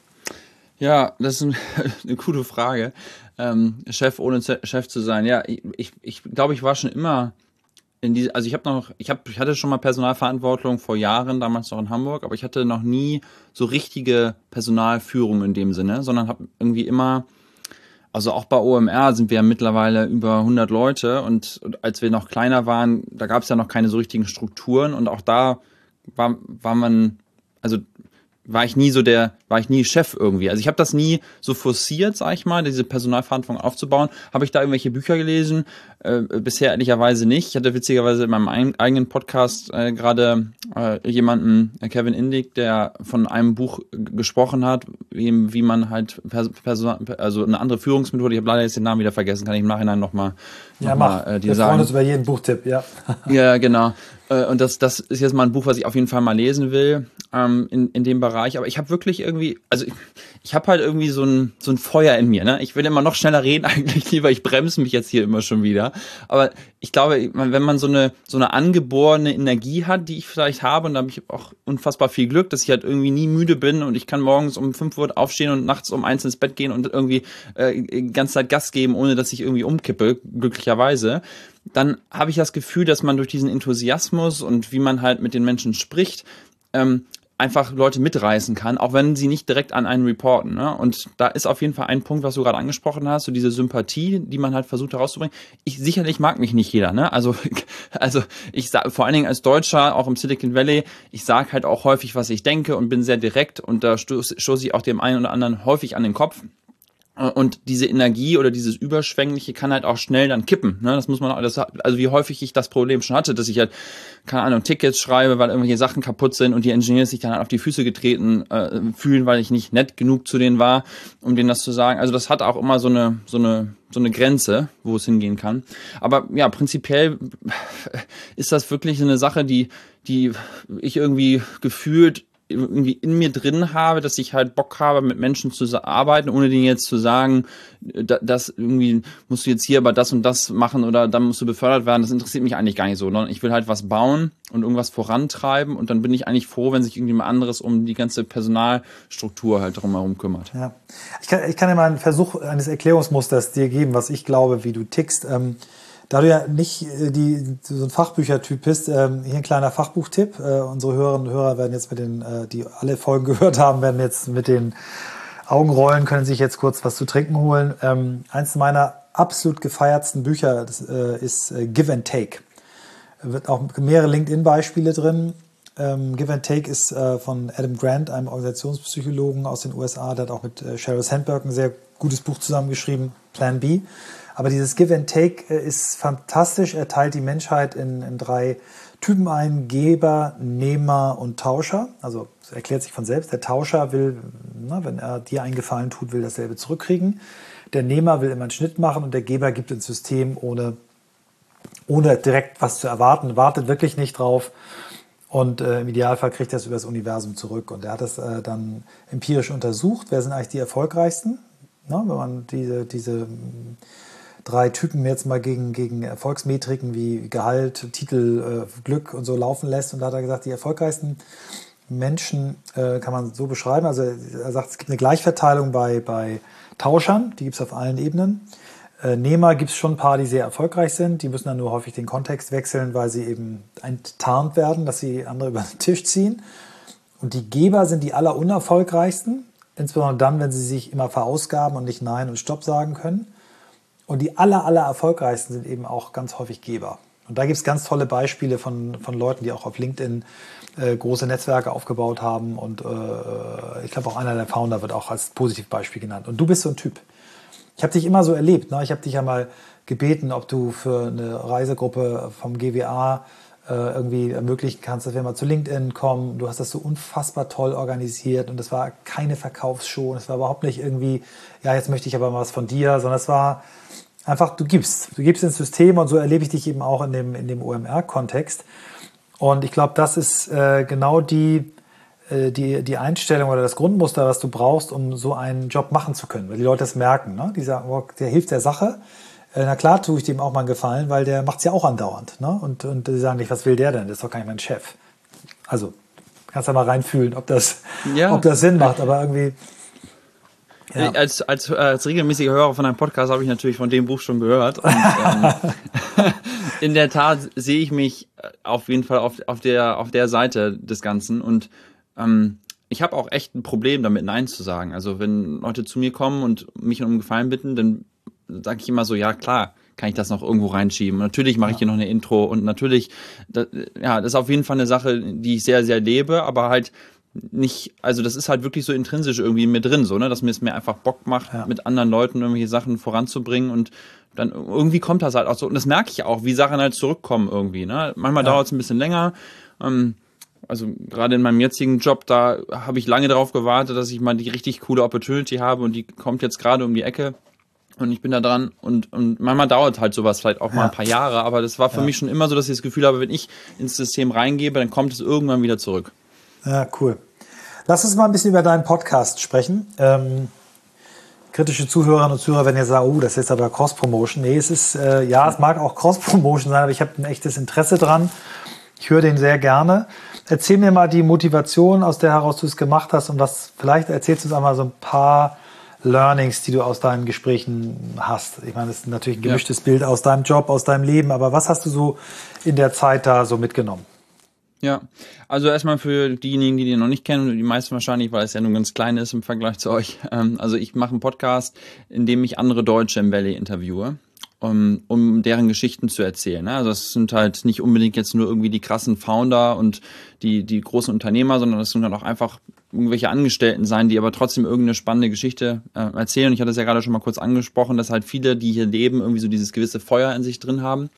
Ja, das ist eine gute Frage. Chef ohne Chef zu sein. Ja, ich glaube, ich war schon immer also ich hatte schon mal Personalverantwortung vor Jahren, damals noch in Hamburg, aber ich hatte noch nie so richtige Personalführung in dem Sinne, sondern habe irgendwie immer, also auch bei OMR sind wir ja mittlerweile über 100 Leute und als wir noch kleiner waren, da gab es ja noch keine so richtigen Strukturen und auch da war man, also war ich nie Chef irgendwie. Also ich habe das nie so forciert, sag ich mal, diese Personalverantwortung aufzubauen. Habe ich da irgendwelche Bücher gelesen? Bisher ehrlicherweise nicht. Ich hatte witzigerweise in meinem eigenen Podcast gerade jemanden, Kevin Indig, der von einem Buch gesprochen hat, wie man halt also eine andere Führungsmethode, ich habe leider jetzt den Namen wieder vergessen, kann ich im Nachhinein nochmal dir sagen. Wir freuen uns über jeden Buchtipp, ja. Ja, genau. Und das ist jetzt mal ein Buch, was ich auf jeden Fall mal lesen will, in dem Bereich. Aber ich habe wirklich irgendwie, also ich habe halt irgendwie so ein Feuer in mir, ne? Ich will immer noch schneller reden eigentlich lieber, ich bremse mich jetzt hier immer schon wieder. Aber ich glaube, wenn man so eine angeborene Energie hat, die ich vielleicht habe, und da habe ich auch unfassbar viel Glück, dass ich halt irgendwie nie müde bin und ich kann morgens um 5 Uhr aufstehen und nachts um 1 ins Bett gehen und irgendwie die ganze Zeit Gas geben, ohne dass ich irgendwie umkippe, glücklicherweise. Dann habe ich das Gefühl, dass man durch diesen Enthusiasmus und wie man halt mit den Menschen spricht, einfach Leute mitreißen kann, auch wenn sie nicht direkt an einen reporten. Ne? Und da ist auf jeden Fall ein Punkt, was du gerade angesprochen hast, so diese Sympathie, die man halt versucht herauszubringen. Sicherlich mag mich nicht jeder, ne? Also ich sag, vor allen Dingen als Deutscher, auch im Silicon Valley, ich sage halt auch häufig, was ich denke und bin sehr direkt und da stoße ich auch dem einen oder anderen häufig an den Kopf. Und diese Energie oder dieses Überschwängliche kann halt auch schnell dann kippen. Ne? Das muss man, also wie häufig ich das Problem schon hatte, dass ich halt, keine Ahnung, Tickets schreibe, weil irgendwelche Sachen kaputt sind und die Engineers sich dann halt auf die Füße getreten fühlen, weil ich nicht nett genug zu denen war, um denen das zu sagen. Also das hat auch immer so eine Grenze, wo es hingehen kann. Aber ja, prinzipiell ist das wirklich eine Sache, die ich irgendwie gefühlt irgendwie in mir drin habe, dass ich halt Bock habe, mit Menschen zu arbeiten, ohne denen jetzt zu sagen, das irgendwie musst du jetzt hier aber das und das machen oder dann musst du befördert werden. Das interessiert mich eigentlich gar nicht so. Ich will halt was bauen und irgendwas vorantreiben und dann bin ich eigentlich froh, wenn sich irgendjemand anderes um die ganze Personalstruktur halt drumherum kümmert. Ja. Ich kann dir mal einen Versuch eines Erklärungsmusters dir geben, was ich glaube, wie du tickst. Da du ja nicht so ein Fachbüchertyp bist, hier ein kleiner Fachbuchtipp. Unsere Hörerinnen und Hörer werden jetzt die alle Folgen gehört haben, werden jetzt mit den Augen rollen, können sich jetzt kurz was zu trinken holen. Eins meiner absolut gefeiertsten Bücher ist Give and Take. Wird auch mehrere LinkedIn-Beispiele drin. Give and Take ist von Adam Grant, einem Organisationspsychologen aus den USA. Der hat auch mit Sheryl Sandberg ein sehr gutes Buch zusammengeschrieben, Plan B. Aber dieses Give and Take ist fantastisch. Er teilt die Menschheit in 3 Typen ein: Geber, Nehmer und Tauscher. Also es erklärt sich von selbst. Der Tauscher will, wenn er dir einen Gefallen tut, will dasselbe zurückkriegen. Der Nehmer will immer einen Schnitt machen und der Geber gibt ins System, ohne direkt was zu erwarten. Wartet wirklich nicht drauf. Und im Idealfall kriegt er es über das Universum zurück. Und er hat das dann empirisch untersucht. Wer sind eigentlich die erfolgreichsten? Wenn man diese 3 Typen jetzt mal gegen Erfolgsmetriken wie Gehalt, Titel, Glück und so laufen lässt. Und da hat er gesagt, die erfolgreichsten Menschen kann man so beschreiben. Also er sagt, es gibt eine Gleichverteilung bei Tauschern, die gibt es auf allen Ebenen. Nehmer gibt es schon ein paar, die sehr erfolgreich sind. Die müssen dann nur häufig den Kontext wechseln, weil sie eben enttarnt werden, dass sie andere über den Tisch ziehen. Und die Geber sind die allerunerfolgreichsten, insbesondere dann, wenn sie sich immer verausgaben und nicht Nein und Stopp sagen können. Und die aller erfolgreichsten sind eben auch ganz häufig Geber. Und da gibt es ganz tolle Beispiele von Leuten, die auch auf LinkedIn große Netzwerke aufgebaut haben. Und ich glaube, auch einer der Founder wird auch als Positivbeispiel genannt. Und du bist so ein Typ. Ich habe dich immer so erlebt. Ne? Ich habe dich ja mal gebeten, ob du für eine Reisegruppe vom GWA irgendwie ermöglichen kannst, dass wir mal zu LinkedIn kommen. Du hast das so unfassbar toll organisiert und das war keine Verkaufsshow. Und es war überhaupt nicht irgendwie, ja, jetzt möchte ich aber mal was von dir, sondern es war einfach, du gibst ins System und so erlebe ich dich eben auch in dem OMR-Kontext. Und ich glaube, das ist genau die die Einstellung oder das Grundmuster, was du brauchst, um so einen Job machen zu können. Weil die Leute das merken, ne? Die sagen, oh, der hilft der Sache. Na klar tue ich dem auch mal einen Gefallen, weil der macht es ja auch andauernd. Ne? Und die sagen nicht, was will der denn? Das ist doch gar nicht mein Chef. Also kannst du mal reinfühlen, ob das Sinn macht. Aber irgendwie... Ja. Als regelmäßiger Hörer von einem Podcast habe ich natürlich von dem Buch schon gehört. Und, in der Tat sehe ich mich auf jeden Fall auf der Seite des Ganzen. Und ich habe auch echt ein Problem damit, Nein zu sagen. Also wenn Leute zu mir kommen und mich um Gefallen bitten, dann sage ich immer so, ja klar, kann ich das noch irgendwo reinschieben. Und natürlich mache ich hier noch eine Intro. Und natürlich, das ist auf jeden Fall eine Sache, die ich sehr, sehr lebe, aber halt nicht, also das ist halt wirklich so intrinsisch irgendwie in mir drin, so, ne, dass mir es mir einfach Bock macht, mit anderen Leuten irgendwelche Sachen voranzubringen und dann irgendwie kommt das halt auch so, und das merke ich auch, wie Sachen halt zurückkommen irgendwie, ne, manchmal dauert es ein bisschen länger, also gerade in meinem jetzigen Job, da habe ich lange darauf gewartet, dass ich mal die richtig coole Opportunity habe und die kommt jetzt gerade um die Ecke und ich bin da dran und manchmal dauert halt sowas vielleicht auch mal ein paar Jahre, aber das war für mich schon immer so, dass ich das Gefühl habe, wenn ich ins System reingebe, dann kommt es irgendwann wieder zurück. Ja, cool. Lass uns mal ein bisschen über deinen Podcast sprechen. Kritische Zuhörerinnen und Zuhörer werden jetzt sagen, oh, das ist jetzt aber Cross-Promotion. Nee, es ist, es mag auch Cross-Promotion sein, aber ich habe ein echtes Interesse dran. Ich höre den sehr gerne. Erzähl mir mal die Motivation, aus der heraus du es gemacht hast und vielleicht erzählst du uns einmal so ein paar Learnings, die du aus deinen Gesprächen hast. Ich meine, das ist natürlich ein gemischtes Bild aus deinem Job, aus deinem Leben, aber was hast du so in der Zeit da so mitgenommen? Ja, also erstmal für diejenigen, die den noch nicht kennen, und die meisten wahrscheinlich, weil es ja nur ganz klein ist im Vergleich zu euch. Also ich mache einen Podcast, in dem ich andere Deutsche im Valley interviewe, um deren Geschichten zu erzählen. Also es sind halt nicht unbedingt jetzt nur irgendwie die krassen Founder und die großen Unternehmer, sondern es sind dann auch einfach irgendwelche Angestellten sein, die aber trotzdem irgendeine spannende Geschichte erzählen. Und ich hatte es ja gerade schon mal kurz angesprochen, dass halt viele, die hier leben, irgendwie so dieses gewisse Feuer in sich drin haben.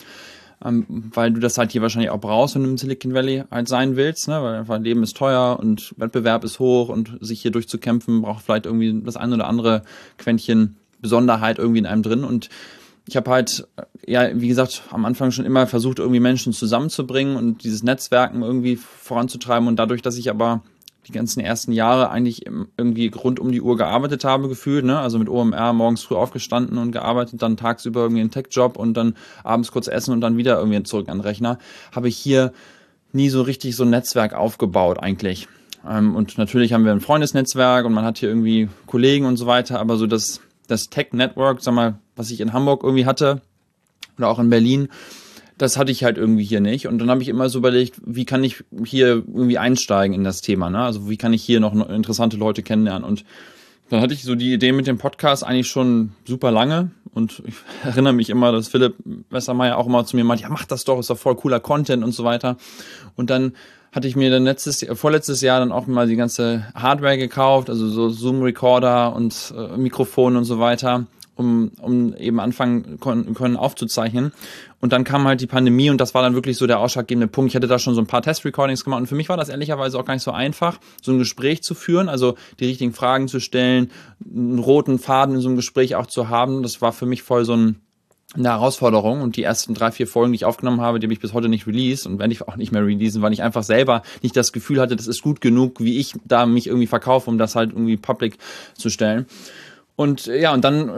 Weil du das halt hier wahrscheinlich auch brauchst, wenn du im Silicon Valley halt sein willst, ne? Weil einfach Leben ist teuer und Wettbewerb ist hoch und sich hier durchzukämpfen braucht vielleicht irgendwie das ein oder andere Quäntchen Besonderheit irgendwie in einem drin. Und ich habe halt, wie gesagt, am Anfang schon immer versucht, irgendwie Menschen zusammenzubringen und dieses Netzwerken irgendwie voranzutreiben. Und dadurch, dass ich aber die ganzen ersten Jahre eigentlich irgendwie rund um die Uhr gearbeitet habe, gefühlt, ne? Also mit OMR morgens früh aufgestanden und gearbeitet, dann tagsüber irgendwie einen Tech-Job und dann abends kurz essen und dann wieder irgendwie zurück an den Rechner, habe ich hier nie so richtig so ein Netzwerk aufgebaut eigentlich. Und natürlich haben wir ein Freundesnetzwerk und man hat hier irgendwie Kollegen und so weiter, aber so das Tech-Network, sag mal, was ich in Hamburg irgendwie hatte oder auch in Berlin, das hatte ich halt irgendwie hier nicht. Und dann habe ich immer so überlegt, wie kann ich hier irgendwie einsteigen in das Thema, ne? Also wie kann ich hier noch interessante Leute kennenlernen? Und dann hatte ich so die Idee mit dem Podcast eigentlich schon super lange. Und ich erinnere mich immer, dass Philipp Westermeier auch immer zu mir meint, ja, mach das doch, ist doch voll cooler Content und so weiter. Und dann hatte ich mir dann vorletztes Jahr dann auch mal die ganze Hardware gekauft, also so Zoom-Recorder und Mikrofon und so weiter, um eben anfangen können aufzuzeichnen. Und dann kam halt die Pandemie und das war dann wirklich so der ausschlaggebende Punkt. Ich hatte da schon so ein paar Test-Recordings gemacht und für mich war das ehrlicherweise auch gar nicht so einfach, so ein Gespräch zu führen, also die richtigen Fragen zu stellen, einen roten Faden in so einem Gespräch auch zu haben. Das war für mich voll so eine Herausforderung und die ersten 3-4 Folgen, die ich aufgenommen habe, die habe ich bis heute nicht released und werde ich auch nicht mehr releasen, weil ich einfach selber nicht das Gefühl hatte, das ist gut genug, wie ich da mich irgendwie verkaufe, um das halt irgendwie public zu stellen. Und ja, und dann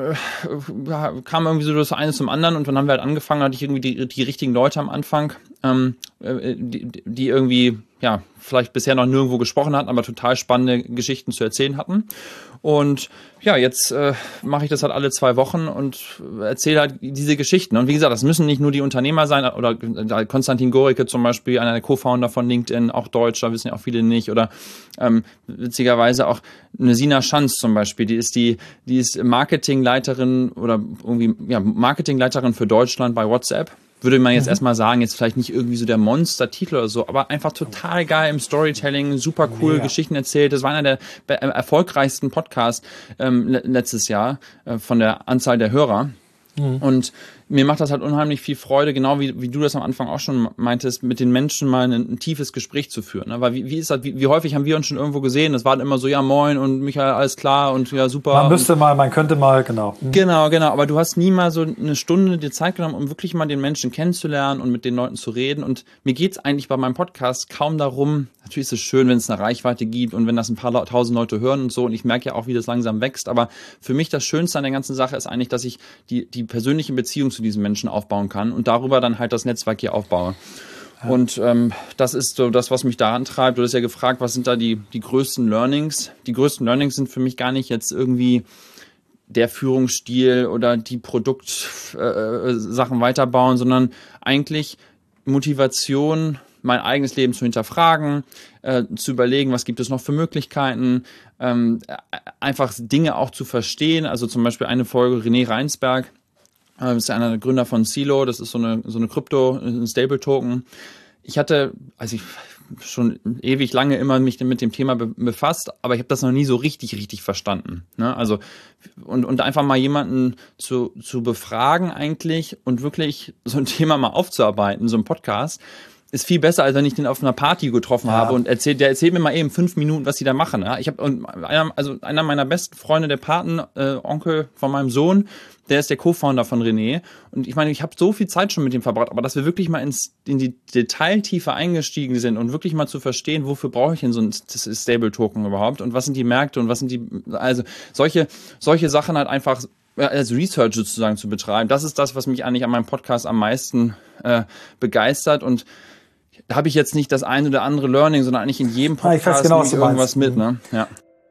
kam irgendwie so das eine zum anderen und dann haben wir halt angefangen, hatte ich irgendwie die richtigen Leute am Anfang, die irgendwie, ja, vielleicht bisher noch nirgendwo gesprochen hatten, aber total spannende Geschichten zu erzählen hatten. Und ja, jetzt mache ich das halt alle 2 Wochen und erzähle halt diese Geschichten. Und wie gesagt, das müssen nicht nur die Unternehmer sein, oder Konstantin Goricke zum Beispiel, einer der Co-Founder von LinkedIn, auch Deutscher, wissen ja auch viele nicht. Oder witzigerweise auch eine Sina Schanz zum Beispiel, die ist Marketingleiterin oder irgendwie Marketingleiterin für Deutschland bei WhatsApp. Würde man jetzt erstmal sagen, jetzt vielleicht nicht irgendwie so der Monster-Titel oder so, aber einfach total geil im Storytelling, super cool, Geschichten erzählt. Das war einer der erfolgreichsten Podcasts letztes Jahr von der Anzahl der Hörer. Und mir macht das halt unheimlich viel Freude, genau wie du das am Anfang auch schon meintest, mit den Menschen mal ein tiefes Gespräch zu führen. Ne? Weil wie ist das, wie häufig haben wir uns schon irgendwo gesehen? Das war dann immer so, ja moin und Michael, alles klar und ja super. Man könnte mal, genau. Genau. Aber du hast nie mal so eine Stunde dir Zeit genommen, um wirklich mal den Menschen kennenzulernen und mit den Leuten zu reden. Und mir geht's eigentlich bei meinem Podcast kaum darum, natürlich ist es schön, wenn es eine Reichweite gibt und wenn das ein paar tausend Leute hören und so. Und ich merke ja auch, wie das langsam wächst. Aber für mich das Schönste an der ganzen Sache ist eigentlich, dass ich die persönliche Beziehung zu diesen Menschen aufbauen kann und darüber dann halt das Netzwerk hier aufbaue. Ja. Und das ist so das, was mich daran treibt. Du hast ja gefragt, was sind da die größten Learnings? Die größten Learnings sind für mich gar nicht jetzt irgendwie der Führungsstil oder die Produktsachen weiterbauen, sondern eigentlich Motivation, mein eigenes Leben zu hinterfragen, zu überlegen, was gibt es noch für Möglichkeiten, einfach Dinge auch zu verstehen. Also zum Beispiel eine Folge, René Reinsberg, ist ja einer der Gründer von Celo, das ist so eine Krypto, ein Stable-Token. Ich hatte, schon ewig lange immer mich mit dem Thema befasst, aber ich habe das noch nie so richtig verstanden. Ne? Also und einfach mal jemanden zu befragen eigentlich und wirklich so ein Thema mal aufzuarbeiten, so ein Podcast, ist viel besser, als wenn ich den auf einer Party getroffen habe und der erzählt mir mal eben 5 Minuten, was die da machen. Ja? Einer meiner besten Freunde, der Patenonkel von meinem Sohn, der ist der Co-Founder von René. Und ich meine, ich habe so viel Zeit schon mit ihm verbracht, aber dass wir wirklich mal in die Detailtiefe eingestiegen sind und wirklich mal zu verstehen, wofür brauche ich denn so ein Stable-Token überhaupt und was sind die Märkte und was sind also solche Sachen halt einfach als Research sozusagen zu betreiben. Das ist das, was mich eigentlich an meinem Podcast am meisten begeistert. Und da habe ich jetzt nicht das eine oder andere Learning, sondern eigentlich in jedem Podcast nehme ich irgendwas mit. Ne? Ja.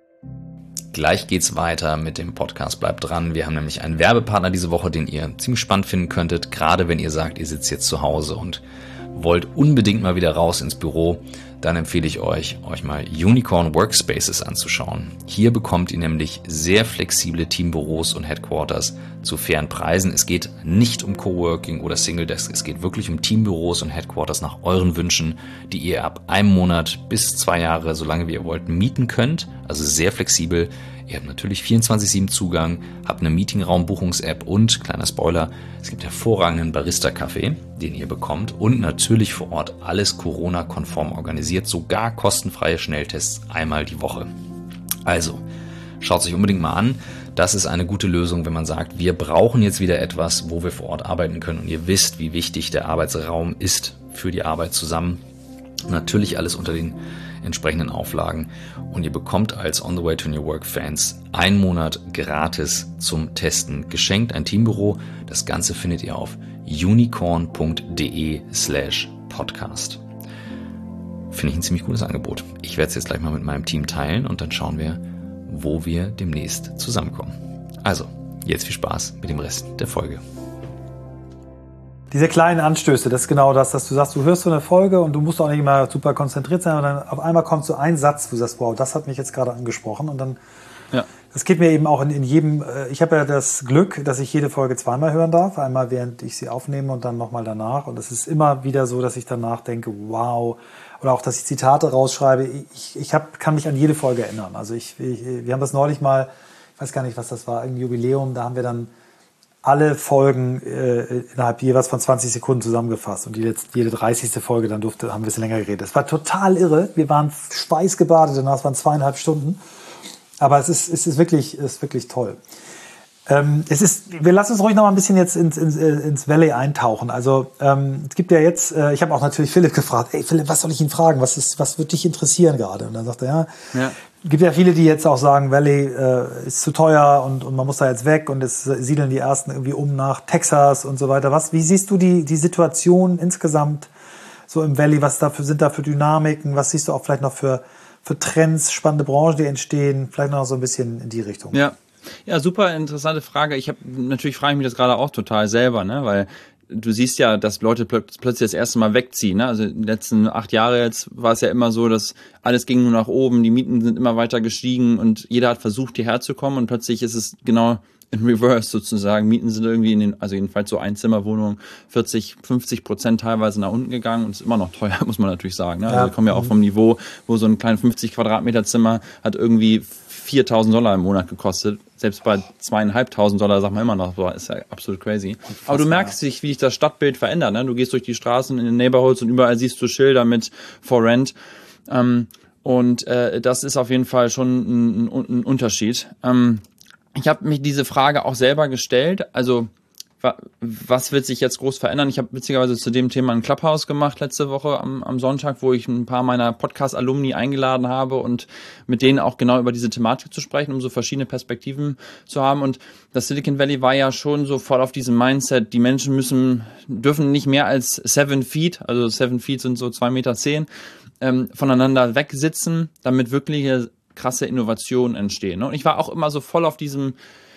Gleich geht's weiter mit dem Podcast. Bleibt dran. Wir haben nämlich einen Werbepartner diese Woche, den ihr ziemlich spannend finden könntet. Gerade wenn ihr sagt, ihr sitzt jetzt zu Hause und wollt unbedingt mal wieder raus ins Büro, dann empfehle ich euch mal Unicorn Workspaces anzuschauen. Hier bekommt ihr nämlich sehr flexible Teambüros und Headquarters zu fairen Preisen. Es geht nicht um Coworking oder Single Desk, es geht wirklich um Teambüros und Headquarters nach euren Wünschen, die ihr ab 1 Monat bis 2 Jahre, solange wie ihr wollt, mieten könnt. Also sehr flexibel. Ihr habt natürlich 24/7 Zugang, habt eine Meetingraum-Buchungs-App und, kleiner Spoiler, es gibt hervorragenden Barista-Kaffee, den ihr bekommt und natürlich vor Ort alles Corona-konform organisiert, sogar kostenfreie Schnelltests einmal die Woche. Also, schaut es euch unbedingt mal an. Das ist eine gute Lösung, wenn man sagt, wir brauchen jetzt wieder etwas, wo wir vor Ort arbeiten können und ihr wisst, wie wichtig der Arbeitsraum ist für die Arbeit zusammen. Natürlich alles unter den entsprechenden Auflagen und ihr bekommt als On the Way to New Work Fans 1 Monat gratis zum Testen geschenkt, ein Teambüro. Das Ganze findet ihr auf unicorn.de/podcast. Finde ich ein ziemlich gutes Angebot. Ich werde es jetzt gleich mal mit meinem Team teilen und dann schauen wir, wo wir demnächst zusammenkommen. Also, jetzt viel Spaß mit dem Rest der Folge. Diese kleinen Anstöße, das ist genau das, dass du sagst, du hörst so eine Folge und du musst auch nicht immer super konzentriert sein und dann auf einmal kommt so ein Satz, wo du sagst, wow, das hat mich jetzt gerade angesprochen und dann, das geht mir eben auch in jedem, ich habe ja das Glück, dass ich jede Folge 2-mal hören darf, einmal während ich sie aufnehme und dann nochmal danach und es ist immer wieder so, dass ich danach denke, wow, oder auch, dass ich Zitate rausschreibe, kann mich an jede Folge erinnern, also wir haben das neulich mal, ich weiß gar nicht, was das war, ein Jubiläum, da haben wir dann alle Folgen innerhalb jeweils von 20 Sekunden zusammengefasst und jede 30. Folge, dann haben wir ein bisschen länger geredet. Das war total irre. Wir waren schweißgebadet, danach es waren 2,5 Stunden. Aber es ist wirklich toll. Wir lassen uns ruhig noch mal ein bisschen jetzt ins Valley eintauchen. Also es gibt ja jetzt, ich habe auch natürlich Philipp gefragt, hey Philipp, was soll ich ihn fragen? Was würde dich interessieren gerade? Und dann sagt er, ja. Gibt ja viele, die jetzt auch sagen, Valley ist zu teuer und man muss da jetzt weg und es siedeln die ersten irgendwie um nach Texas und so weiter. Wie siehst du die Situation insgesamt so im Valley? Was sind da für Dynamiken? Was siehst du auch vielleicht noch für Trends, spannende Branchen, die entstehen? Vielleicht noch so ein bisschen in die Richtung. Ja, super interessante Frage. Natürlich frage ich mich das gerade auch total selber, ne, weil du siehst ja, dass Leute plötzlich das erste Mal wegziehen. Ne? Also in den letzten 8 Jahre jetzt war es ja immer so, dass alles ging nur nach oben, die Mieten sind immer weiter gestiegen und jeder hat versucht, hierher zu kommen und plötzlich ist es genau in Reverse sozusagen. Mieten sind irgendwie also jedenfalls so Einzimmerwohnungen 40-50% teilweise nach unten gegangen und ist immer noch teuer, muss man natürlich sagen. Ne? Also wir kommen ja auch vom Niveau, wo so ein kleines 50 Quadratmeter Zimmer hat irgendwie $4.000 im Monat gekostet. Selbst bei $2.500 sagt man immer noch, boah, ist ja absolut crazy. Aber du merkst wie sich das Stadtbild verändert. Ne? Du gehst durch die Straßen in den Neighborhoods und überall siehst du Schilder mit For Rent. Und das ist auf jeden Fall schon ein Unterschied. Ich habe mich diese Frage auch selber gestellt. Also was wird sich jetzt groß verändern? Ich habe witzigerweise zu dem Thema ein Clubhouse gemacht letzte Woche am Sonntag, wo ich ein paar meiner Podcast-Alumni eingeladen habe und mit denen auch genau über diese Thematik zu sprechen, um so verschiedene Perspektiven zu haben. Und das Silicon Valley war ja schon so voll auf diesem Mindset, die Menschen dürfen nicht mehr als 7 Feet, also 7 Feet sind so 2,10 Meter, voneinander wegsitzen, damit wirkliche krasse Innovationen entstehen. Und ich war auch immer so voll auf diesem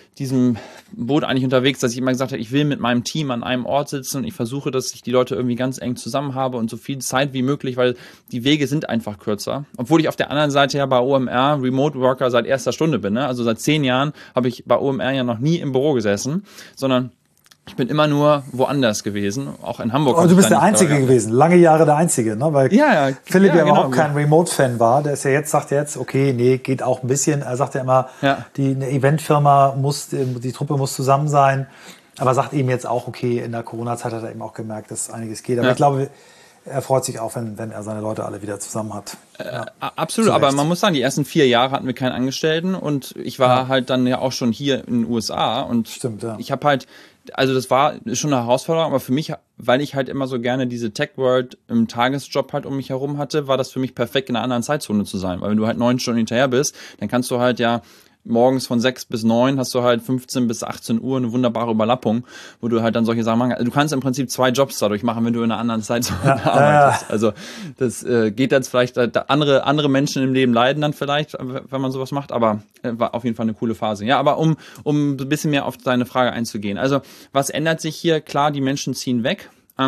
Boot eigentlich unterwegs, dass ich immer gesagt habe, ich will mit meinem Team an einem Ort sitzen und ich versuche, dass ich die Leute irgendwie ganz eng zusammen habe und so viel Zeit wie möglich, weil die Wege sind einfach kürzer. Obwohl ich auf der anderen Seite ja bei OMR Remote Worker seit erster Stunde bin. Ne? Also seit 10 Jahren habe ich bei OMR ja noch nie im Büro gesessen, sondern ich bin immer nur woanders gewesen, auch in Hamburg. Und du bist der Einzige gewesen, lange Jahre der Einzige, ne? Weil Philipp ja überhaupt kein Remote-Fan war. Der ist ja sagt jetzt, okay, nee, geht auch ein bisschen. Er sagt ja immer, eine Eventfirma die Truppe muss zusammen sein. Aber sagt eben jetzt auch, okay, in der Corona-Zeit hat er eben auch gemerkt, dass einiges geht. Aber ich glaube, er freut sich auch, wenn er seine Leute alle wieder zusammen hat. Absolut, aber man muss sagen, die ersten 4 Jahre hatten wir keinen Angestellten und ich war halt dann ja auch schon hier in den USA und ich habe halt, also das war schon eine Herausforderung, aber für mich, weil ich halt immer so gerne diese Tech-World im Tagesjob halt um mich herum hatte, war das für mich perfekt, in einer anderen Zeitzone zu sein. Weil wenn du halt 9 Stunden hinterher bist, dann kannst du halt morgens von 6 bis 9 hast du halt 15 bis 18 Uhr eine wunderbare Überlappung, wo du halt dann solche Sachen machen. Also du kannst im Prinzip 2 Jobs dadurch machen, wenn du in einer anderen Zeitzone arbeitest. Also das geht jetzt vielleicht, andere Menschen im Leben leiden dann vielleicht, wenn man sowas macht, aber war auf jeden Fall eine coole Phase. Ja, aber um ein bisschen mehr auf deine Frage einzugehen. Also was ändert sich hier? Klar, die Menschen ziehen weg,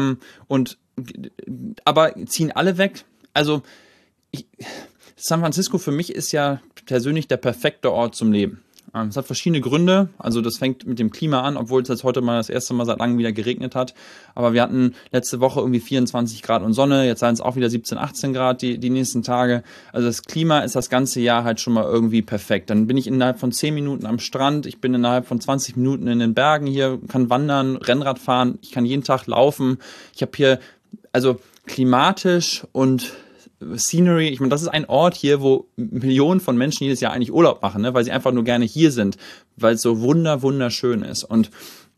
aber ziehen alle weg? Also San Francisco für mich ist ja persönlich der perfekte Ort zum Leben. Es hat verschiedene Gründe. Also das fängt mit dem Klima an, obwohl es jetzt heute mal das erste Mal seit langem wieder geregnet hat. Aber wir hatten letzte Woche irgendwie 24 Grad und Sonne. Jetzt seien es auch wieder 17, 18 Grad die nächsten Tage. Also das Klima ist das ganze Jahr halt schon mal irgendwie perfekt. Dann bin ich innerhalb von 10 Minuten am Strand. Ich bin innerhalb von 20 Minuten in den Bergen hier, kann wandern, Rennrad fahren. Ich kann jeden Tag laufen. Ich habe hier also klimatisch und Scenery, ich meine, das ist ein Ort hier, wo Millionen von Menschen jedes Jahr eigentlich Urlaub machen, ne, weil sie einfach nur gerne hier sind, weil es so wunderschön ist. Und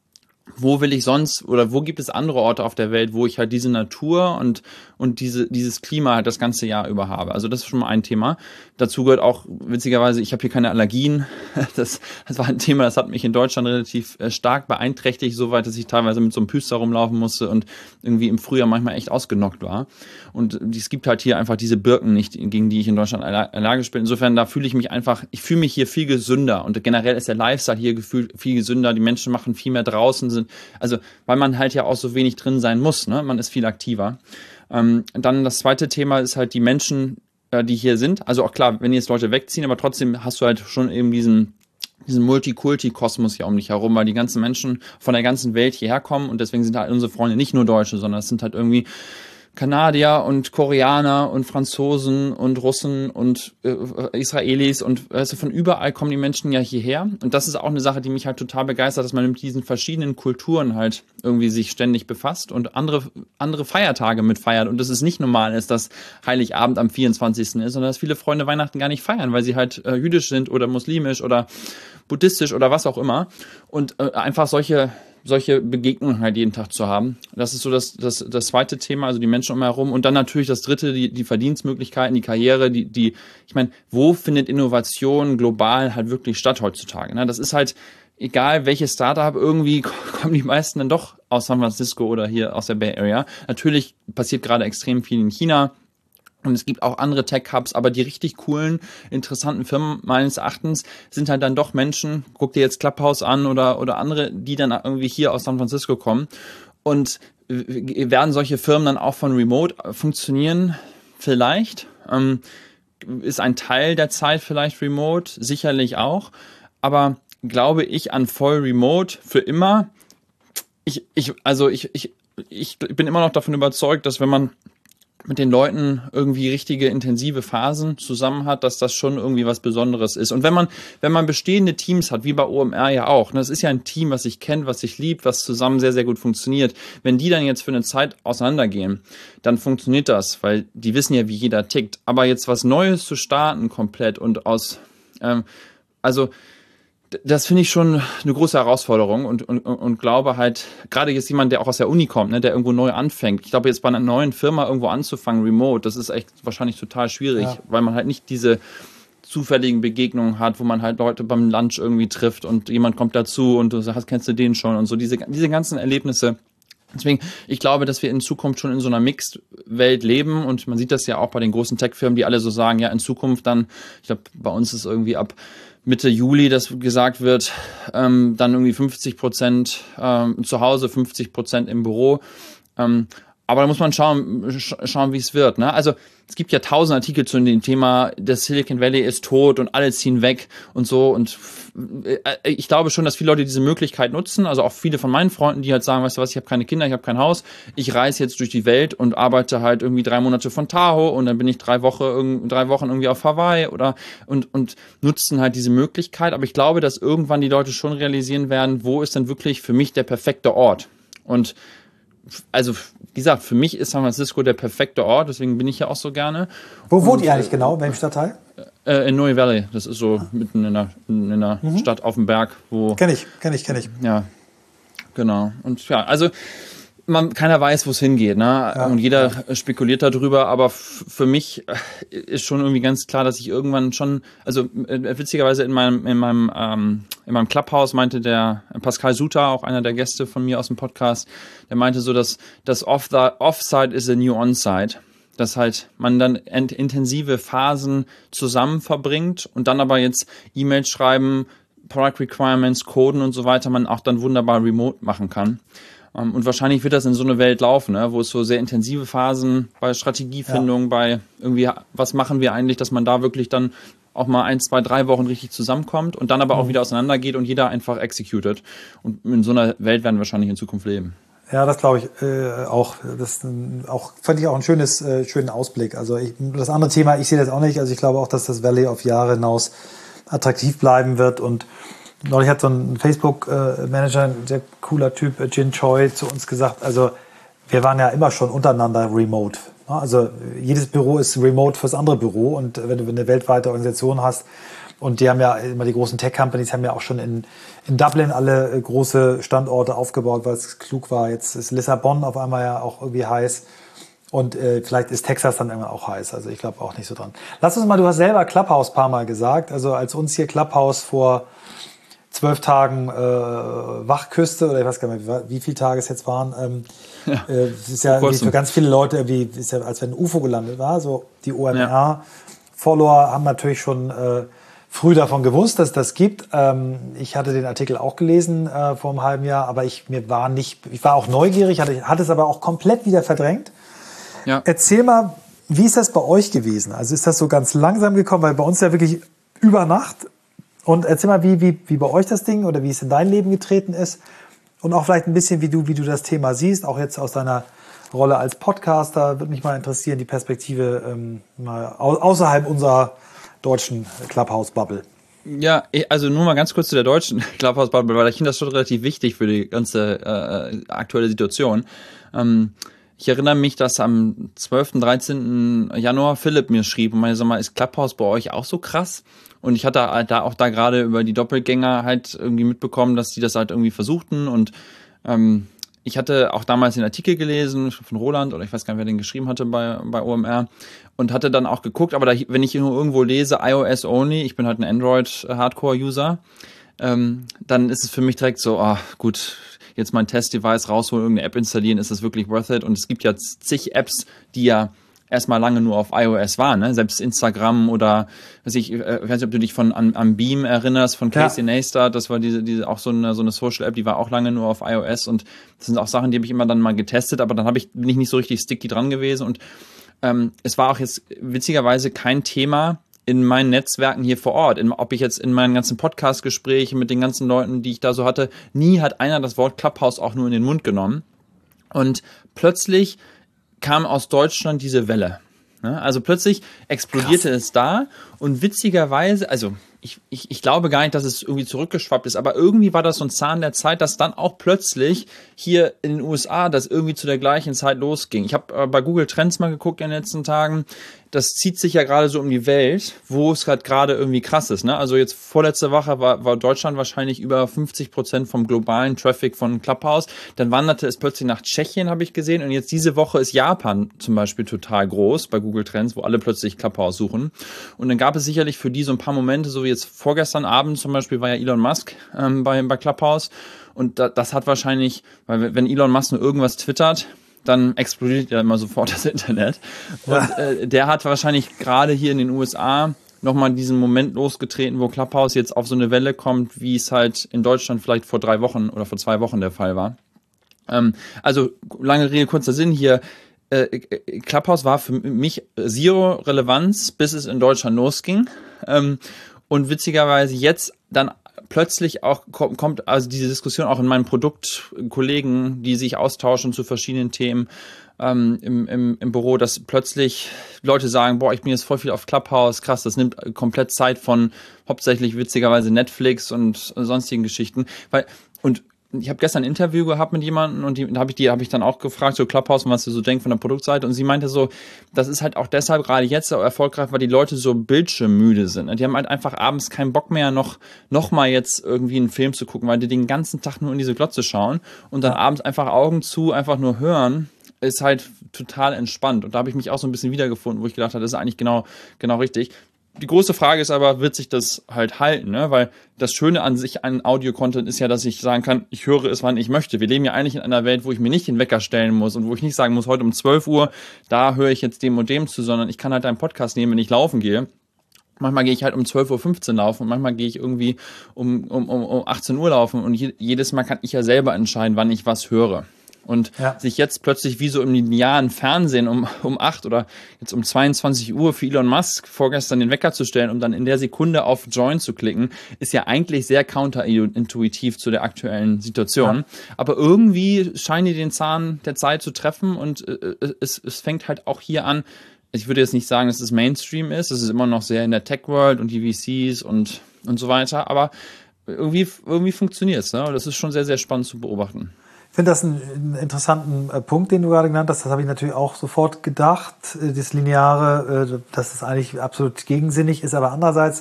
wo will ich sonst oder wo gibt es andere Orte auf der Welt, wo ich halt diese Natur und dieses Klima halt das ganze Jahr über habe? Also das ist schon mal ein Thema. Dazu gehört auch, witzigerweise, ich habe hier keine Allergien. Das war ein Thema, das hat mich in Deutschland relativ stark beeinträchtigt, soweit, dass ich teilweise mit so einem Püster rumlaufen musste und irgendwie im Frühjahr manchmal echt ausgenockt war. Und es gibt halt hier einfach diese Birken nicht, gegen die ich in Deutschland allergisch bin. Insofern, da fühle ich mich hier viel gesünder. Und generell ist der Lifestyle hier gefühlt viel gesünder. Die Menschen machen viel mehr draußen, also weil man halt ja auch so wenig drin sein muss, ne? Man ist viel aktiver. Dann das zweite Thema ist halt die Menschen, die hier sind. Also auch klar, wenn jetzt Leute wegziehen, aber trotzdem hast du halt schon eben diesen Multikulti-Kosmos hier um dich herum, weil die ganzen Menschen von der ganzen Welt hierher kommen und deswegen sind halt unsere Freunde nicht nur Deutsche, sondern es sind halt irgendwie Kanadier und Koreaner und Franzosen und Russen und Israelis und also von überall kommen die Menschen ja hierher und das ist auch eine Sache, die mich halt total begeistert, dass man mit diesen verschiedenen Kulturen halt irgendwie sich ständig befasst und andere Feiertage mitfeiert und dass es nicht normal ist, dass Heiligabend am 24. ist, sondern dass viele Freunde Weihnachten gar nicht feiern, weil sie halt jüdisch sind oder muslimisch oder buddhistisch oder was auch immer und einfach solche Begegnungen halt jeden Tag zu haben. Das ist so das zweite Thema, also die Menschen umherum. Und dann natürlich das dritte, die Verdienstmöglichkeiten, die Karriere, ich meine, wo findet Innovation global halt wirklich statt heutzutage? Ne? Das ist halt, egal welches Startup, irgendwie kommen die meisten dann doch aus San Francisco oder hier aus der Bay Area. Natürlich passiert gerade extrem viel in China. Und es gibt auch andere Tech-Hubs, aber die richtig coolen, interessanten Firmen meines Erachtens sind halt dann doch Menschen, guck dir jetzt Clubhouse an oder andere, die dann irgendwie hier aus San Francisco kommen. Und werden solche Firmen dann auch von Remote funktionieren? Vielleicht. Ist ein Teil der Zeit vielleicht Remote? Sicherlich auch. Aber glaube ich an voll Remote für immer. Ich bin immer noch davon überzeugt, dass wenn man mit den Leuten irgendwie richtige intensive Phasen zusammen hat, dass das schon irgendwie was Besonderes ist. Und wenn man bestehende Teams hat, wie bei OMR ja auch, das ist ja ein Team, was sich kennt, was sich liebt, was zusammen sehr, sehr gut funktioniert. Wenn die dann jetzt für eine Zeit auseinandergehen, dann funktioniert das, weil die wissen ja, wie jeder tickt. Aber jetzt was Neues zu starten komplett und das finde ich schon eine große Herausforderung und glaube halt, gerade jetzt jemand, der auch aus der Uni kommt, ne, der irgendwo neu anfängt. Ich glaube, jetzt bei einer neuen Firma irgendwo anzufangen, remote, das ist echt wahrscheinlich total schwierig, weil man halt nicht diese zufälligen Begegnungen hat, wo man halt Leute beim Lunch irgendwie trifft und jemand kommt dazu und du sagst, kennst du den schon und so, diese ganzen Erlebnisse. Deswegen, ich glaube, dass wir in Zukunft schon in so einer Mixed-Welt leben und man sieht das ja auch bei den großen Tech-Firmen, die alle so sagen, ja, in Zukunft dann, ich glaube, bei uns ist irgendwie ab Mitte Juli, dass gesagt wird, dann irgendwie 50% zu Hause, 50% im Büro. Aber da muss man schauen, wie es wird. Ne? Also es gibt ja 1000 Artikel zu dem Thema, das Silicon Valley ist tot und alle ziehen weg und so. Und ich glaube schon, dass viele Leute diese Möglichkeit nutzen. Also auch viele von meinen Freunden, die halt sagen, weißt du was, ich habe keine Kinder, ich habe kein Haus. Ich reise jetzt durch die Welt und arbeite halt irgendwie 3 Monate von Tahoe und dann bin ich 3 Wochen irgendwie auf Hawaii und nutzen halt diese Möglichkeit. Aber ich glaube, dass irgendwann die Leute schon realisieren werden, wo ist denn wirklich für mich der perfekte Ort? Und also, wie gesagt, für mich ist San Francisco der perfekte Ort, deswegen bin ich ja auch so gerne. Wo wohnt ihr eigentlich genau? In welchem Stadtteil? In Noe Valley. Das ist so mitten in der Stadt auf dem Berg, wo. Kenn ich. Ja, genau. Und ja, also keiner weiß, wo es hingeht, ne? Ja, und jeder spekuliert darüber, aber für mich ist schon irgendwie ganz klar, dass ich irgendwann schon, also witzigerweise in meinem Clubhouse meinte der Pascal Suter, auch einer der Gäste von mir aus dem Podcast, der meinte so, dass das Offsite is a new Onsite. Dass halt man dann intensive Phasen zusammen verbringt und dann aber jetzt E-Mails schreiben, Product Requirements, Coden und so weiter, man auch dann wunderbar remote machen kann. Und wahrscheinlich wird das in so eine Welt laufen, ne? Wo es so sehr intensive Phasen bei Strategiefindung, bei irgendwie, was machen wir eigentlich, dass man da wirklich dann auch mal 1, 2, 3 Wochen richtig zusammenkommt und dann aber auch wieder auseinandergeht und jeder einfach executed. Und in so einer Welt werden wir wahrscheinlich in Zukunft leben. Ja, das glaube ich auch. Das fand ich auch einen schönen Ausblick. Also das andere Thema, ich sehe das auch nicht. Also ich glaube auch, dass das Valley auf Jahre hinaus attraktiv bleiben wird. Und neulich hat so ein Facebook-Manager, ein sehr cooler Typ, Jin Choi, zu uns gesagt, also wir waren ja immer schon untereinander remote. Also jedes Büro ist remote fürs andere Büro. Und wenn du eine weltweite Organisation hast, und die haben ja immer, die großen Tech-Companies haben ja auch schon in Dublin alle große Standorte aufgebaut, weil es klug war. Jetzt ist Lissabon auf einmal ja auch irgendwie heiß. Und vielleicht ist Texas dann irgendwann auch heiß. Also ich glaube auch nicht so dran. Lass uns mal, du hast selber Clubhouse ein paar Mal gesagt. Also als uns hier Clubhouse vor 12 Tagen wachküsste, oder ich weiß gar nicht mehr, wie viele Tage es jetzt waren. Es ist ja irgendwie für ganz viele Leute irgendwie, ist ja, als wenn ein UFO gelandet war. So die OMR-Follower haben natürlich schon früh davon gewusst, dass es das gibt. Ich hatte den Artikel auch gelesen vor einem halben Jahr, aber ich war auch neugierig, hatte es aber auch komplett wieder verdrängt. Ja. Erzähl mal, wie ist das bei euch gewesen? Also ist das so ganz langsam gekommen, weil bei uns ja wirklich über Nacht. Und erzähl mal, wie bei euch das Ding oder wie es in dein Leben getreten ist und auch vielleicht ein bisschen, wie du das Thema siehst, auch jetzt aus deiner Rolle als Podcaster. Würde mich mal interessieren, die Perspektive mal außerhalb unserer deutschen Clubhouse-Bubble. Ja, also nur mal ganz kurz zu der deutschen Clubhouse-Bubble, weil ich finde das schon relativ wichtig für die ganze aktuelle Situation. Ich erinnere mich, dass am 12., 13. Januar Philipp mir schrieb und meinte, sag mal, ist Clubhouse bei euch auch so krass? Und ich hatte da gerade über die Doppelgänger halt irgendwie mitbekommen, dass die das halt irgendwie versuchten und ich hatte auch damals den Artikel gelesen von Roland oder ich weiß gar nicht, wer den geschrieben hatte bei OMR und hatte dann auch geguckt, aber wenn ich nur irgendwo lese, iOS only, ich bin halt ein Android-Hardcore-User, dann ist es für mich direkt so, gut, jetzt mein Test-Device rausholen, irgendeine App installieren, ist das wirklich worth it? Und es gibt ja zig Apps, die ja erstmal lange nur auf iOS waren, ne? Selbst Instagram oder ich weiß nicht, ob du dich an Beam erinnerst, von Casey Neistat, das war diese auch so eine Social-App, die war auch lange nur auf iOS und das sind auch Sachen, die habe ich immer dann mal getestet, aber dann bin ich nicht so richtig sticky dran gewesen und es war auch jetzt witzigerweise kein Thema in meinen Netzwerken hier vor Ort, ob ich jetzt in meinen ganzen Podcast-Gesprächen mit den ganzen Leuten, die ich da so hatte, nie hat einer das Wort Clubhouse auch nur in den Mund genommen. Und plötzlich kam aus Deutschland diese Welle. Also plötzlich explodierte es da und witzigerweise, also ich glaube gar nicht, dass es irgendwie zurückgeschwappt ist, aber irgendwie war das so ein Zahn der Zeit, dass dann auch plötzlich hier in den USA das irgendwie zu der gleichen Zeit losging. Ich habe bei Google Trends mal geguckt in den letzten Tagen. Das zieht sich ja gerade so um die Welt, wo es halt gerade irgendwie krass ist. Ne? Also jetzt vorletzte Woche war Deutschland wahrscheinlich über 50% vom globalen Traffic von Clubhouse. Dann wanderte es plötzlich nach Tschechien, habe ich gesehen. Und jetzt diese Woche ist Japan zum Beispiel total groß bei Google Trends, wo alle plötzlich Clubhouse suchen. Und dann gab es sicherlich für die so ein paar Momente, so wie jetzt vorgestern Abend zum Beispiel war ja Elon Musk bei Clubhouse. Und das hat wahrscheinlich, weil wenn Elon Musk nur irgendwas twittert, dann explodiert ja immer sofort das Internet. Und der hat wahrscheinlich gerade hier in den USA nochmal diesen Moment losgetreten, wo Clubhouse jetzt auf so eine Welle kommt, wie es halt in Deutschland vielleicht vor 3 Wochen oder vor 2 Wochen der Fall war. Also lange Rede, kurzer Sinn hier. Clubhouse war für mich zero Relevanz, bis es in Deutschland losging. Und witzigerweise jetzt dann plötzlich auch kommt also diese Diskussion auch in meinen Produktkollegen, die sich austauschen zu verschiedenen Themen im Büro, dass plötzlich Leute sagen, boah, ich bin jetzt voll viel auf Clubhouse, krass, das nimmt komplett Zeit von hauptsächlich witzigerweise Netflix und sonstigen Geschichten, und ich habe gestern ein Interview gehabt mit jemandem und da habe ich dann auch gefragt, so Clubhouse, was sie so denkt von der Produktseite, und sie meinte so, das ist halt auch deshalb gerade jetzt so erfolgreich, weil die Leute so bildschirmmüde sind. Die haben halt einfach abends keinen Bock mehr, noch mal jetzt irgendwie einen Film zu gucken, weil die den ganzen Tag nur in diese Glotze schauen und dann abends einfach Augen zu, einfach nur hören, ist halt total entspannt. Und da habe ich mich auch so ein bisschen wiedergefunden, wo ich gedacht habe, das ist eigentlich genau richtig. Die große Frage ist aber, wird sich das halt halten, ne? Weil das Schöne an sich an Audio-Content ist ja, dass ich sagen kann, ich höre es, wann ich möchte. Wir leben ja eigentlich in einer Welt, wo ich mir nicht den Wecker stellen muss und wo ich nicht sagen muss, heute um 12 Uhr, da höre ich jetzt dem und dem zu, sondern ich kann halt einen Podcast nehmen, wenn ich laufen gehe. Manchmal gehe ich halt um 12.15 Uhr laufen und manchmal gehe ich irgendwie um 18 Uhr laufen und jedes Mal kann ich ja selber entscheiden, wann ich was höre. Und sich jetzt plötzlich wie so im linearen Fernsehen um 8 oder jetzt um 22 Uhr für Elon Musk vorgestern den Wecker zu stellen, um dann in der Sekunde auf Join zu klicken, ist ja eigentlich sehr counterintuitiv zu der aktuellen Situation. Ja. Aber irgendwie scheinen die den Zahn der Zeit zu treffen und es fängt halt auch hier an. Ich würde jetzt nicht sagen, dass es Mainstream ist. Es ist immer noch sehr in der Tech-World und die VCs und so weiter. Aber irgendwie funktioniert es. Ne? Das ist schon sehr, sehr spannend zu beobachten. Ich finde das einen interessanten Punkt, den du gerade genannt hast. Das habe ich natürlich auch sofort gedacht, das Lineare, dass es eigentlich absolut gegensinnig ist. Aber andererseits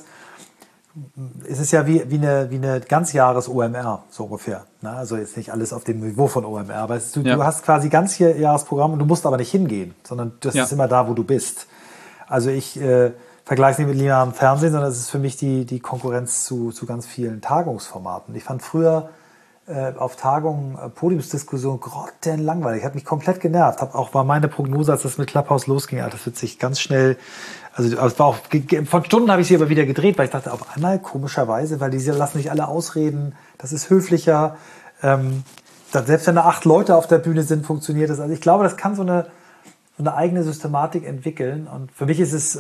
ist es ja wie eine Ganzjahres-OMR, so ungefähr. Also jetzt nicht alles auf dem Niveau von OMR, aber du hast quasi Ganzjahresprogramm und du musst aber nicht hingehen, sondern das ist immer da, wo du bist. Also ich vergleiche es nicht mit linearem Fernsehen, sondern es ist für mich die Konkurrenz zu ganz vielen Tagungsformaten. Ich fand früher auf Tagungen Podiumsdiskussion grottenlangweilig. Hat mich komplett genervt. War meine Prognose, als das mit Clubhouse losging, das wird sich ganz schnell, also es war auch, von Stunden habe ich sie aber wieder gedreht, weil ich dachte, auf einmal komischerweise, weil die lassen nicht alle ausreden, das ist höflicher, selbst wenn da 8 Leute auf der Bühne sind, funktioniert das. Also ich glaube, das kann so eine eigene Systematik entwickeln, und für mich ist es,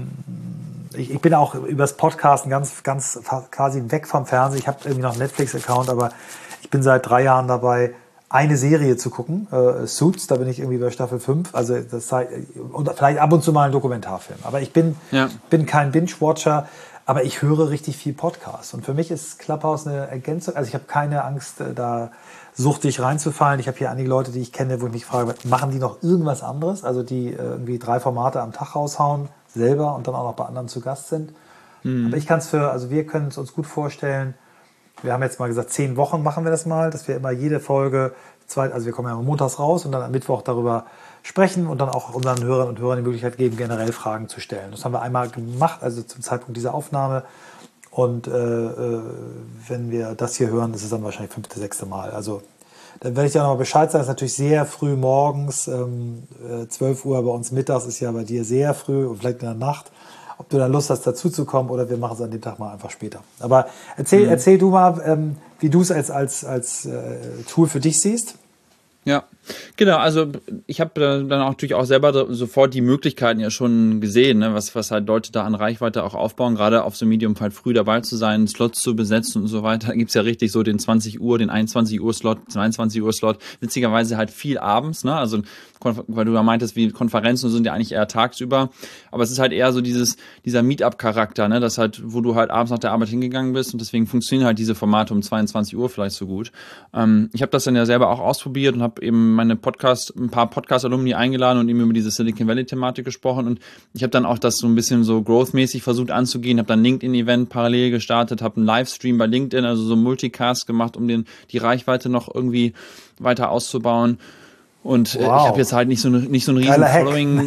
ich bin auch übers Podcasten ganz quasi weg vom Fernsehen. Ich habe irgendwie noch einen Netflix-Account, aber ich bin seit 3 Jahren dabei, eine Serie zu gucken, Suits, da bin ich irgendwie bei Staffel 5, also und vielleicht ab und zu mal einen Dokumentarfilm. Aber ich bin kein Binge-Watcher, aber ich höre richtig viel Podcasts. Und für mich ist Clubhouse eine Ergänzung, also ich habe keine Angst, da suchtig reinzufallen. Ich habe hier einige Leute, die ich kenne, wo ich mich frage, machen die noch irgendwas anderes? Also die irgendwie 3 Formate am Tag raushauen, selber, und dann auch noch bei anderen zu Gast sind. Aber wir können es uns gut vorstellen. Wir haben jetzt mal gesagt, 10 Wochen machen wir das mal, dass wir immer jede Folge, also wir kommen ja montags raus und dann am Mittwoch darüber sprechen und dann auch unseren Hörern und Hörern die Möglichkeit geben, generell Fragen zu stellen. Das haben wir einmal gemacht, also zum Zeitpunkt dieser Aufnahme. Und wenn wir das hier hören, ist es dann wahrscheinlich 5., 6. Mal. Also dann werde ich dir noch mal Bescheid sagen. Das ist natürlich sehr früh morgens, 12 Uhr bei uns mittags ist ja bei dir sehr früh und vielleicht in der Nacht. Ob du dann Lust hast, dazu zu kommen, oder wir machen es an dem Tag mal einfach später. Aber erzähl du mal, wie du es als Tool für dich siehst. Ja, genau. Also ich habe dann auch natürlich auch selber sofort die Möglichkeiten ja schon gesehen, ne, was halt Leute da an Reichweite auch aufbauen, gerade auf so Medium halt früh dabei zu sein, Slots zu besetzen und so weiter. Da gibt's ja richtig so den 20 Uhr, den 21 Uhr Slot, 22 Uhr Slot, witzigerweise halt viel abends, ne? Also weil du ja meintest, wie Konferenzen sind ja eigentlich eher tagsüber, aber es ist halt eher so dieser Meetup-Charakter, ne, das halt, wo du halt abends nach der Arbeit hingegangen bist und deswegen funktionieren halt diese Formate um 22 Uhr vielleicht so gut. Ich habe das dann ja selber auch ausprobiert und habe eben ein paar Podcast-Alumni eingeladen und eben über diese Silicon Valley-Thematik gesprochen und ich habe dann auch das so ein bisschen so growth-mäßig versucht anzugehen, habe dann ein LinkedIn-Event parallel gestartet, habe einen Livestream bei LinkedIn, also so Multicast gemacht, um die Reichweite noch irgendwie weiter auszubauen. Und ich habe jetzt halt nicht so ein riesen Following.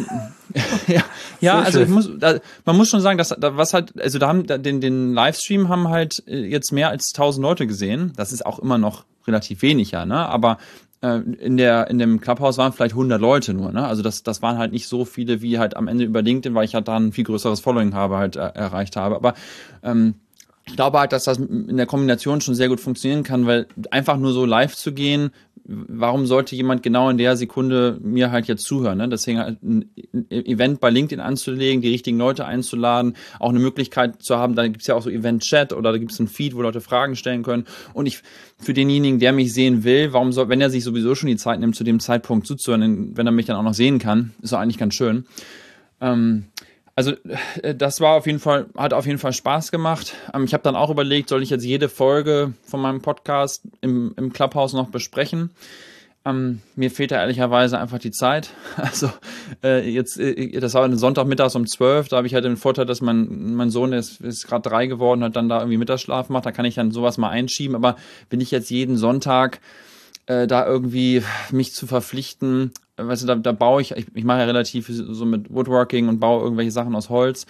ja, also man muss schon sagen, dass den Livestream haben halt jetzt mehr als 1000 Leute gesehen. Das ist auch immer noch relativ wenig, ja, ne? Aber in dem Clubhouse waren vielleicht 100 Leute nur, ne? Also das waren halt nicht so viele, wie halt am Ende über LinkedIn, weil ich halt da ein viel größeres Following erreicht habe. Aber ich glaube halt, dass das in der Kombination schon sehr gut funktionieren kann, weil einfach nur so live zu gehen, warum sollte jemand genau in der Sekunde mir halt jetzt zuhören, ne? Deswegen halt ein Event bei LinkedIn anzulegen, die richtigen Leute einzuladen, auch eine Möglichkeit zu haben, da gibt's ja auch so Event-Chat oder da gibt's einen Feed, wo Leute Fragen stellen können. Und für denjenigen, der mich sehen will, wenn er sich sowieso schon die Zeit nimmt, zu dem Zeitpunkt zuzuhören, wenn er mich dann auch noch sehen kann, ist doch eigentlich ganz schön. Also das hat auf jeden Fall Spaß gemacht. Ich habe dann auch überlegt, soll ich jetzt jede Folge von meinem Podcast im Clubhouse noch besprechen? Mir fehlt da ehrlicherweise einfach die Zeit. Also das war Sonntagmittags um 12, da habe ich halt den Vorteil, dass mein Sohn ist gerade 3 geworden, hat dann da irgendwie Mittagsschlaf macht, da kann ich dann sowas mal einschieben. Aber wenn ich jetzt jeden Sonntag da irgendwie mich zu verpflichten, weißt du, da baue ich mache ja relativ so mit Woodworking und baue irgendwelche Sachen aus Holz.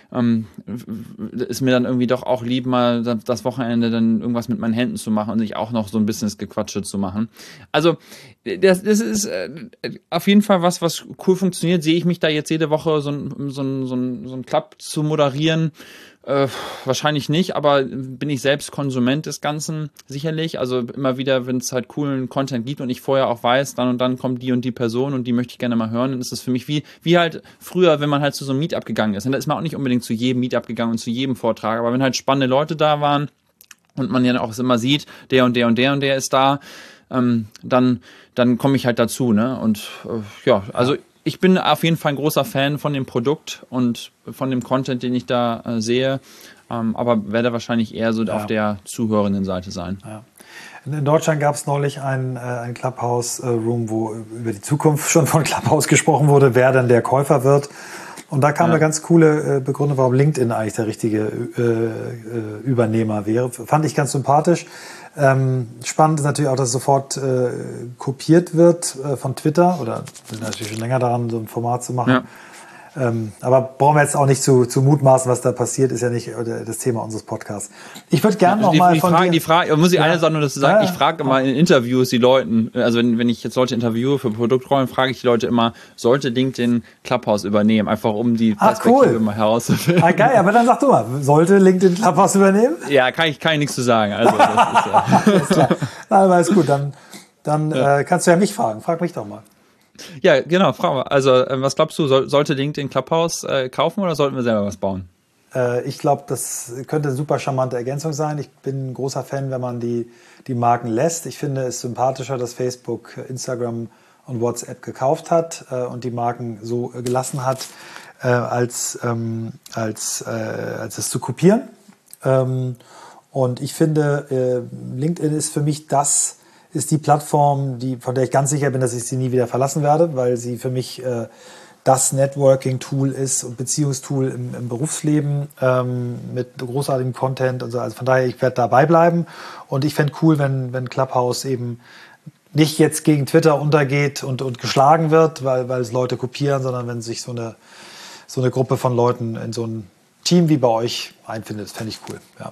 Ist mir dann irgendwie doch auch lieb, mal das Wochenende dann irgendwas mit meinen Händen zu machen und nicht auch noch so ein Business-Gequatsche zu machen. Also das ist auf jeden Fall was cool funktioniert. Sehe ich mich da jetzt jede Woche so ein Club zu moderieren? Wahrscheinlich nicht, aber bin ich selbst Konsument des Ganzen sicherlich. Also immer wieder, wenn es halt coolen Content gibt und ich vorher auch weiß, dann und dann kommt die und die Person und die möchte ich gerne mal hören, dann ist das für mich wie halt früher, wenn man halt zu so einem Meetup gegangen ist. Und da ist man auch nicht unbedingt zu jedem Meetup gegangen und zu jedem Vortrag, aber wenn halt spannende Leute da waren und man ja auch immer sieht, der und der und der und der ist da, dann komme ich halt dazu, ne? Und also ich bin auf jeden Fall ein großer Fan von dem Produkt und von dem Content, den ich da sehe, aber werde wahrscheinlich eher so auf der zuhörenden Seite sein. Ja. In Deutschland gab es neulich ein Clubhouse-Room, wo über die Zukunft schon von Clubhouse gesprochen wurde, wer denn der Käufer wird. Und da kam eine ganz coole Begründung, warum LinkedIn eigentlich der richtige Übernehmer wäre. Fand ich ganz sympathisch. Spannend ist natürlich auch, dass es sofort kopiert wird von Twitter, oder wir sind natürlich schon länger daran, so ein Format zu machen. Ja. Aber brauchen wir jetzt auch nicht zu mutmaßen, was da passiert, ist ja nicht das Thema unseres Podcasts. Ich würde gerne noch mal von dir... Die Frage, muss ich eine Sache nur dazu sagen, ich frage immer in Interviews die Leute, also wenn ich jetzt Leute interviewe für Produktrollen, frage ich die Leute immer, sollte LinkedIn Clubhouse übernehmen, einfach um die Perspektive mal herauszufinden. Geil, aber dann sag du mal, sollte LinkedIn Clubhouse übernehmen? Ja, kann ich nichts zu sagen. Also das ist alles klar. Aber ist gut, dann kannst du ja mich fragen. Frag mich doch mal. Ja, genau, Frau. Also, was glaubst du, sollte LinkedIn Clubhouse kaufen oder sollten wir selber was bauen? Ich glaube, das könnte eine super charmante Ergänzung sein. Ich bin ein großer Fan, wenn man die Marken lässt. Ich finde es sympathischer, dass Facebook, Instagram und WhatsApp gekauft hat und die Marken so gelassen hat, als es zu kopieren. Und ich finde, LinkedIn ist für mich ist die Plattform, von der ich ganz sicher bin, dass ich sie nie wieder verlassen werde, weil sie für mich das Networking-Tool ist und Beziehungstool im Berufsleben mit großartigem Content und so. Also von daher, ich werde dabei bleiben und ich fände cool, wenn Clubhouse eben nicht jetzt gegen Twitter untergeht und geschlagen wird, weil es Leute kopieren, sondern wenn sich so eine Gruppe von Leuten in so ein Team wie bei euch einfindet, fände ich cool, ja.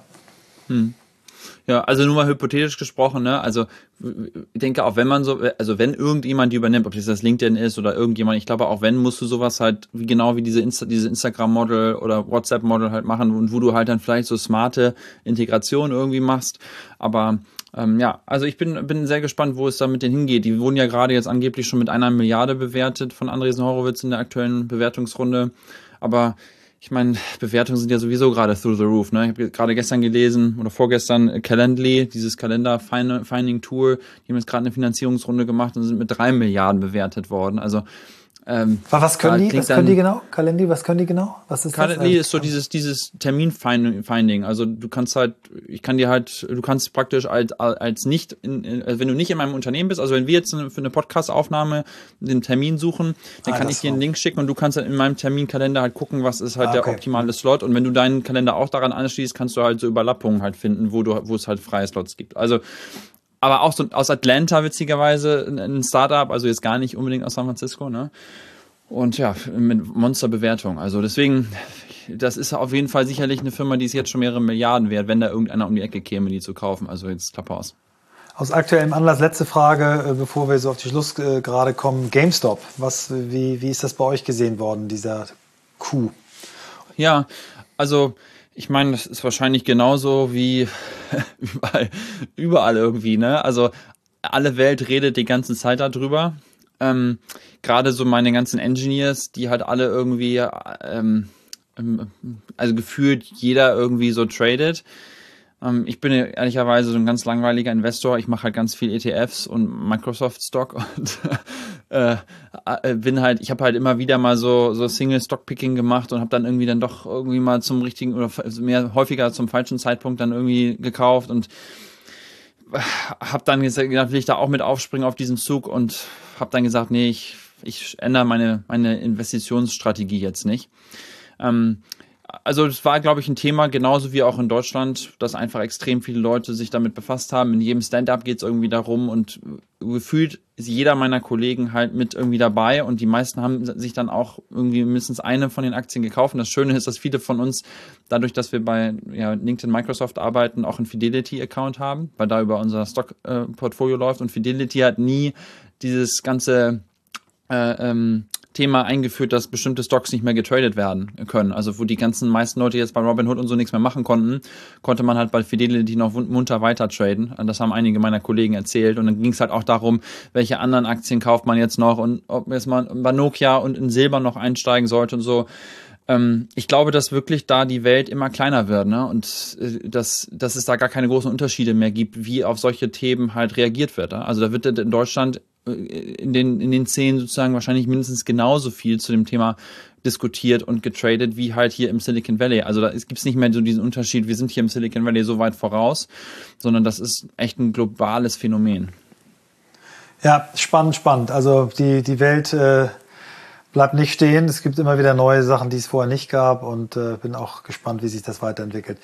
Ja, also nur mal hypothetisch gesprochen, ne? Also ich denke auch, wenn wenn irgendjemand die übernimmt, ob das LinkedIn ist oder irgendjemand, ich glaube auch wenn, musst du sowas halt genau wie diese Instagram-Model oder WhatsApp-Model halt machen und wo du halt dann vielleicht so smarte Integration irgendwie machst. Aber Also ich bin sehr gespannt, wo es da mit denen hingeht. Die wurden ja gerade jetzt angeblich schon mit 1 Milliarde bewertet von Andreessen Horowitz in der aktuellen Bewertungsrunde. Aber ich meine, Bewertungen sind ja sowieso gerade through the roof. Ne? Ich habe gerade gestern gelesen oder vorgestern Calendly, dieses Kalender-Finding-Tool, die haben jetzt gerade eine Finanzierungsrunde gemacht und sind mit 3 Milliarden bewertet worden. Also was können die? Was können die genau? Calendly, was können die genau? Was ist Calendly ist so dieses Termin-Finding. Also du kannst praktisch als nicht, wenn du nicht in meinem Unternehmen bist, also wenn wir jetzt für eine Podcast-Aufnahme den Termin suchen, dann kann ich dir einen Link schicken und du kannst dann in meinem Terminkalender halt gucken, was ist halt der optimale Slot. Und wenn du deinen Kalender auch daran anschließt, kannst du halt so Überlappungen halt finden, wo es halt freie Slots gibt. Also aber auch so aus Atlanta witzigerweise ein Startup, also jetzt gar nicht unbedingt aus San Francisco, ne? Und ja, mit Monsterbewertung. Also deswegen, das ist auf jeden Fall sicherlich eine Firma, die ist jetzt schon mehrere Milliarden wert, wenn da irgendeiner um die Ecke käme, die zu kaufen. Also jetzt Klappe aus. Aus aktuellem Anlass, letzte Frage, bevor wir so auf die Schlussgerade kommen. GameStop, wie ist das bei euch gesehen worden, dieser Coup? Ja, also ich meine, das ist wahrscheinlich genauso wie überall irgendwie, ne? Also alle Welt redet die ganze Zeit darüber. Gerade so meine ganzen Engineers, die halt alle irgendwie, also gefühlt jeder irgendwie so tradet. Ich bin ehrlicherweise so ein ganz langweiliger Investor. Ich mache halt ganz viel ETFs und Microsoft Stock und ich habe halt immer wieder mal so Single Stock Picking gemacht und habe dann irgendwie doch irgendwie mal zum richtigen oder häufiger zum falschen Zeitpunkt dann irgendwie gekauft und habe dann gesagt, will ich da auch mit aufspringen auf diesen Zug und habe dann gesagt, nee, ich ändere meine Investitionsstrategie jetzt nicht. Also das war, glaube ich, ein Thema, genauso wie auch in Deutschland, dass einfach extrem viele Leute sich damit befasst haben. In jedem Stand-up geht es irgendwie darum und gefühlt ist jeder meiner Kollegen halt mit irgendwie dabei und die meisten haben sich dann auch irgendwie mindestens eine von den Aktien gekauft. Und das Schöne ist, dass viele von uns, dadurch, dass wir bei LinkedIn Microsoft arbeiten, auch einen Fidelity-Account haben, weil da über unser Stock-Portfolio läuft und Fidelity hat nie dieses ganze Thema eingeführt, dass bestimmte Stocks nicht mehr getradet werden können. Also wo die meisten Leute jetzt bei Robinhood und so nichts mehr machen konnten, konnte man halt bei Fidelity noch munter weiter traden. Das haben einige meiner Kollegen erzählt. Und dann ging es halt auch darum, welche anderen Aktien kauft man jetzt noch und ob jetzt mal bei Nokia und in Silber noch einsteigen sollte und so. Ich glaube, dass wirklich da die Welt immer kleiner wird, ne? Und dass es da gar keine großen Unterschiede mehr gibt, wie auf solche Themen halt reagiert wird. Ne? Also da wird in Deutschland in den Szenen sozusagen wahrscheinlich mindestens genauso viel zu dem Thema diskutiert und getradet wie halt hier im Silicon Valley. Also da gibt's nicht mehr so diesen Unterschied, wir sind hier im Silicon Valley so weit voraus, sondern das ist echt ein globales Phänomen. Ja, spannend. Also die Welt bleibt nicht stehen. Es gibt immer wieder neue Sachen, die es vorher nicht gab und bin auch gespannt, wie sich das weiterentwickelt.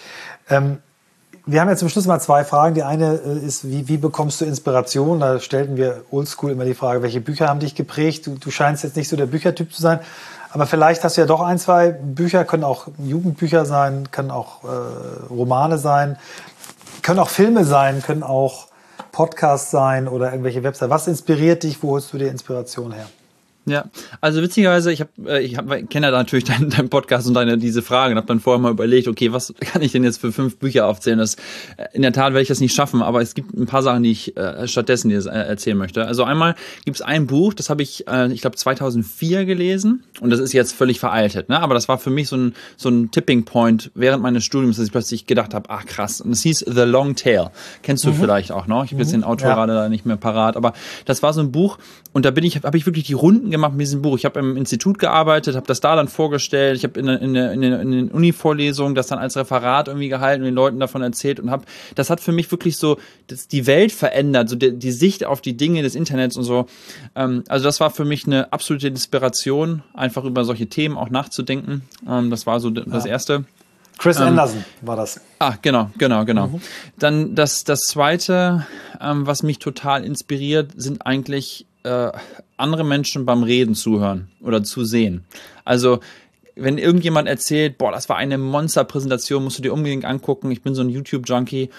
Wir haben jetzt zum Schluss mal 2 Fragen. Die eine ist, wie bekommst du Inspiration? Da stellten wir oldschool immer die Frage, welche Bücher haben dich geprägt? Du scheinst jetzt nicht so der Büchertyp zu sein, aber vielleicht hast du ja doch 1, 2 Bücher, können auch Jugendbücher sein, können auch Romane sein, können auch Filme sein, können auch Podcasts sein oder irgendwelche Websites. Was inspiriert dich? Wo holst du dir Inspiration her? Ja, also witzigerweise, ich kenne ja natürlich deinen Podcast und diese Frage und habe dann vorher mal überlegt, okay, was kann ich denn jetzt für 5 Bücher aufzählen? In der Tat werde ich das nicht schaffen, aber es gibt ein paar Sachen, die ich stattdessen dir erzählen möchte. Also einmal gibt es ein Buch, das habe ich glaube 2004 gelesen und das ist jetzt völlig veraltet, ne? Aber das war für mich so ein Tipping Point während meines Studiums, dass ich plötzlich gedacht habe, ach krass, und es hieß The Long Tail. Kennst du vielleicht auch noch? Ich habe jetzt den Autor gerade da nicht mehr parat, aber das war so ein Buch und da habe ich wirklich die Runden gemacht mit diesem Buch. Ich habe im Institut gearbeitet, habe das da dann vorgestellt, ich habe in den Uni-Vorlesungen das dann als Referat irgendwie gehalten und den Leuten davon erzählt und das hat für mich wirklich so die Welt verändert, so die Sicht auf die Dinge des Internets und so. Also das war für mich eine absolute Inspiration, einfach über solche Themen auch nachzudenken. Das war so das Erste. Chris Anderson war das. Genau. Dann das Zweite, was mich total inspiriert, sind eigentlich andere Menschen beim Reden zuhören oder zu sehen. Also wenn irgendjemand erzählt, boah, das war eine Monsterpräsentation, musst du dir unbedingt angucken, ich bin so ein YouTube-Junkie,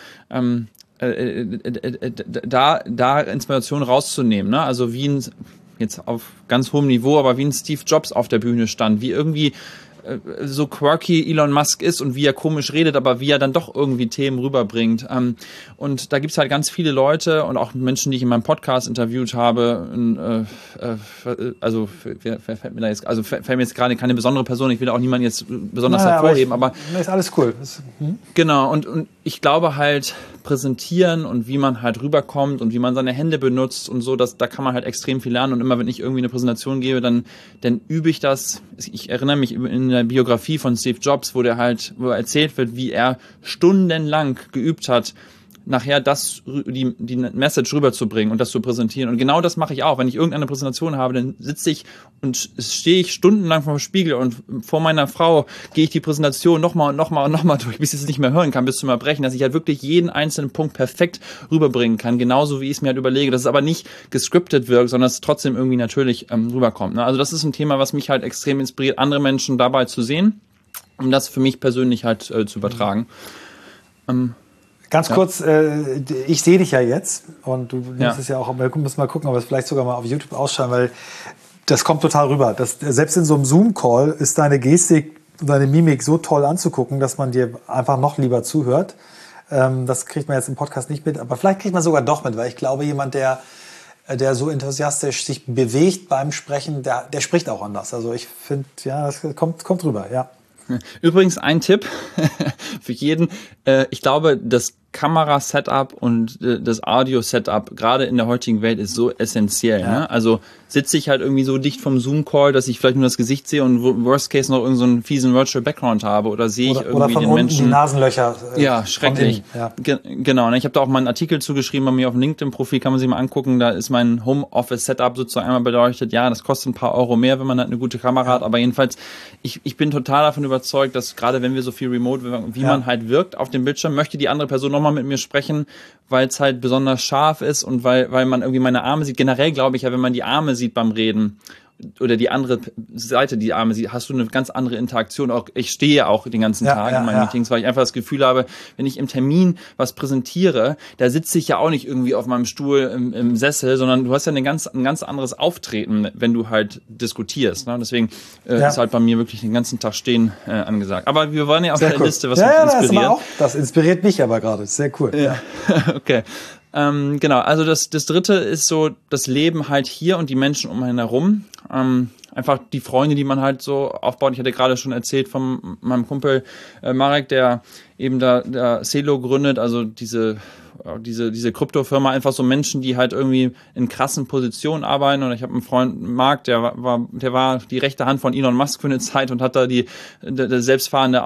da Inspiration rauszunehmen, ne? Also jetzt auf ganz hohem Niveau, aber wie ein Steve Jobs auf der Bühne stand, wie irgendwie so quirky Elon Musk ist und wie er komisch redet, aber wie er dann doch irgendwie Themen rüberbringt. Und da gibt's halt ganz viele Leute und auch Menschen, die ich in meinem Podcast interviewt habe. Also fällt mir jetzt gerade keine besondere Person. Ich will auch niemanden jetzt besonders hervorheben, aber ist alles cool. Genau. Und ich glaube halt präsentieren und wie man halt rüberkommt und wie man seine Hände benutzt und so, da kann man halt extrem viel lernen. Und immer wenn ich irgendwie eine Präsentation gebe, dann übe ich das. Ich erinnere mich in der Biografie von Steve Jobs, wo erzählt wird, wie er stundenlang geübt hat, nachher die Message rüberzubringen und das zu präsentieren. Und genau das mache ich auch. Wenn ich irgendeine Präsentation habe, dann sitze ich und stehe ich stundenlang vor dem Spiegel und vor meiner Frau gehe ich die Präsentation nochmal durch, bis ich es nicht mehr hören kann, bis zum Erbrechen, dass ich halt wirklich jeden einzelnen Punkt perfekt rüberbringen kann. Genauso wie ich es mir halt überlege, dass es aber nicht gescriptet wirkt, sondern dass es trotzdem irgendwie natürlich rüberkommt. Ne? Also das ist ein Thema, was mich halt extrem inspiriert, andere Menschen dabei zu sehen, um das für mich persönlich halt zu übertragen. Ganz kurz, ich sehe dich ja jetzt und du nimmst es ja auch, wir müssen mal gucken, ob wir es vielleicht sogar mal auf YouTube ausschalten, weil das kommt total rüber. Selbst in so einem Zoom-Call ist deine Gestik und deine Mimik so toll anzugucken, dass man dir einfach noch lieber zuhört. Das kriegt man jetzt im Podcast nicht mit, aber vielleicht kriegt man sogar doch mit, weil ich glaube, jemand, der so enthusiastisch sich bewegt beim Sprechen, der spricht auch anders. Also ich finde, ja, das kommt rüber, ja. Übrigens ein Tipp für jeden. Ich glaube, das Kamera-Setup und das Audio-Setup gerade in der heutigen Welt ist so essentiell. Ja. Ne? Also sitze ich halt irgendwie so dicht vom Zoom-Call, dass ich vielleicht nur das Gesicht sehe und worst case noch irgendeinen so einen fiesen Virtual Background habe oder sehe ich irgendwie oder von den unten Menschen die Nasenlöcher. Ja, schrecklich. Ja. Genau. Ne? Ich habe da auch mal einen Artikel zugeschrieben bei mir auf dem LinkedIn-Profil, kann man sich mal angucken. Da ist mein Homeoffice-Setup sozusagen einmal beleuchtet. Ja, das kostet ein paar Euro mehr, wenn man halt eine gute Kamera hat. Aber jedenfalls, ich bin total davon überzeugt, dass gerade wenn wir so viel remote wirken, wie man halt wirkt auf dem Bildschirm, möchte die andere Person nochmal mit mir sprechen, weil es halt besonders scharf ist und weil man irgendwie meine Arme sieht. Generell glaube ich ja, wenn man die Arme sieht beim Reden oder die andere Seite, die Arme sieht, hast du eine ganz andere Interaktion. Auch ich stehe auch den ganzen Tag in meinen Meetings, weil ich einfach das Gefühl habe, wenn ich im Termin was präsentiere, da sitze ich ja auch nicht irgendwie auf meinem Stuhl im Sessel, sondern du hast ja ein ganz anderes Auftreten, wenn du halt diskutierst. Ne? Deswegen ist halt bei mir wirklich den ganzen Tag stehen angesagt. Aber wir waren ja auf der Liste, was uns inspiriert. Das inspiriert mich aber gerade. Sehr cool. Ja. Okay. Genau, also das Dritte ist so das Leben halt hier und die Menschen um einen herum. Einfach die Freunde, die man halt so aufbaut. Ich hatte gerade schon erzählt von meinem Kumpel Marek, der eben da Celo gründet, also diese Kryptofirma, einfach so Menschen, die halt irgendwie in krassen Positionen arbeiten. Und ich habe einen Freund, Mark, der war die rechte Hand von Elon Musk für eine Zeit und hat da das selbstfahrende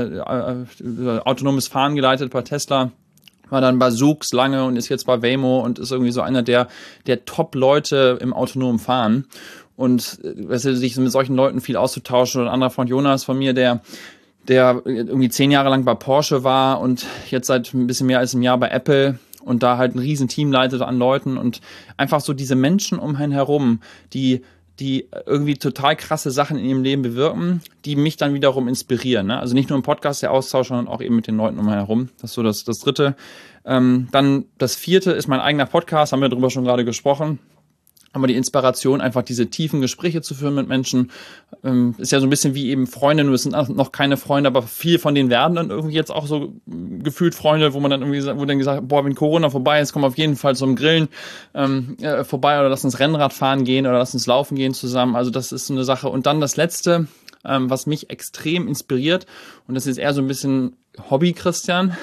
autonomes Fahren geleitet bei Tesla. War dann bei Zoox lange und ist jetzt bei Waymo und ist irgendwie so einer der Top-Leute im autonomen Fahren. Und sich mit solchen Leuten viel auszutauschen. Und ein anderer Freund Jonas von mir, der irgendwie 10 Jahre lang bei Porsche war und jetzt seit ein bisschen mehr als einem Jahr bei Apple und da halt ein riesen Team leitet an Leuten und einfach so diese Menschen um einen herum, die irgendwie total krasse Sachen in ihrem Leben bewirken, die mich dann wiederum inspirieren. Ne? Also nicht nur im Podcast der Austausch, sondern auch eben mit den Leuten um einen herum. Das ist so das Dritte. Dann das Vierte ist mein eigener Podcast, haben wir darüber schon gerade gesprochen. Aber die Inspiration, einfach diese tiefen Gespräche zu führen mit Menschen, ist ja so ein bisschen wie eben Freunde, nur es sind noch keine Freunde, aber viele von denen werden dann irgendwie jetzt auch so gefühlt Freunde, wo dann gesagt, boah, wenn Corona vorbei ist, kommen wir auf jeden Fall zum Grillen vorbei oder lass uns Rennrad fahren gehen oder lass uns laufen gehen zusammen. Also das ist so eine Sache. Und dann das Letzte, was mich extrem inspiriert, und das ist eher so ein bisschen Hobby, Christian.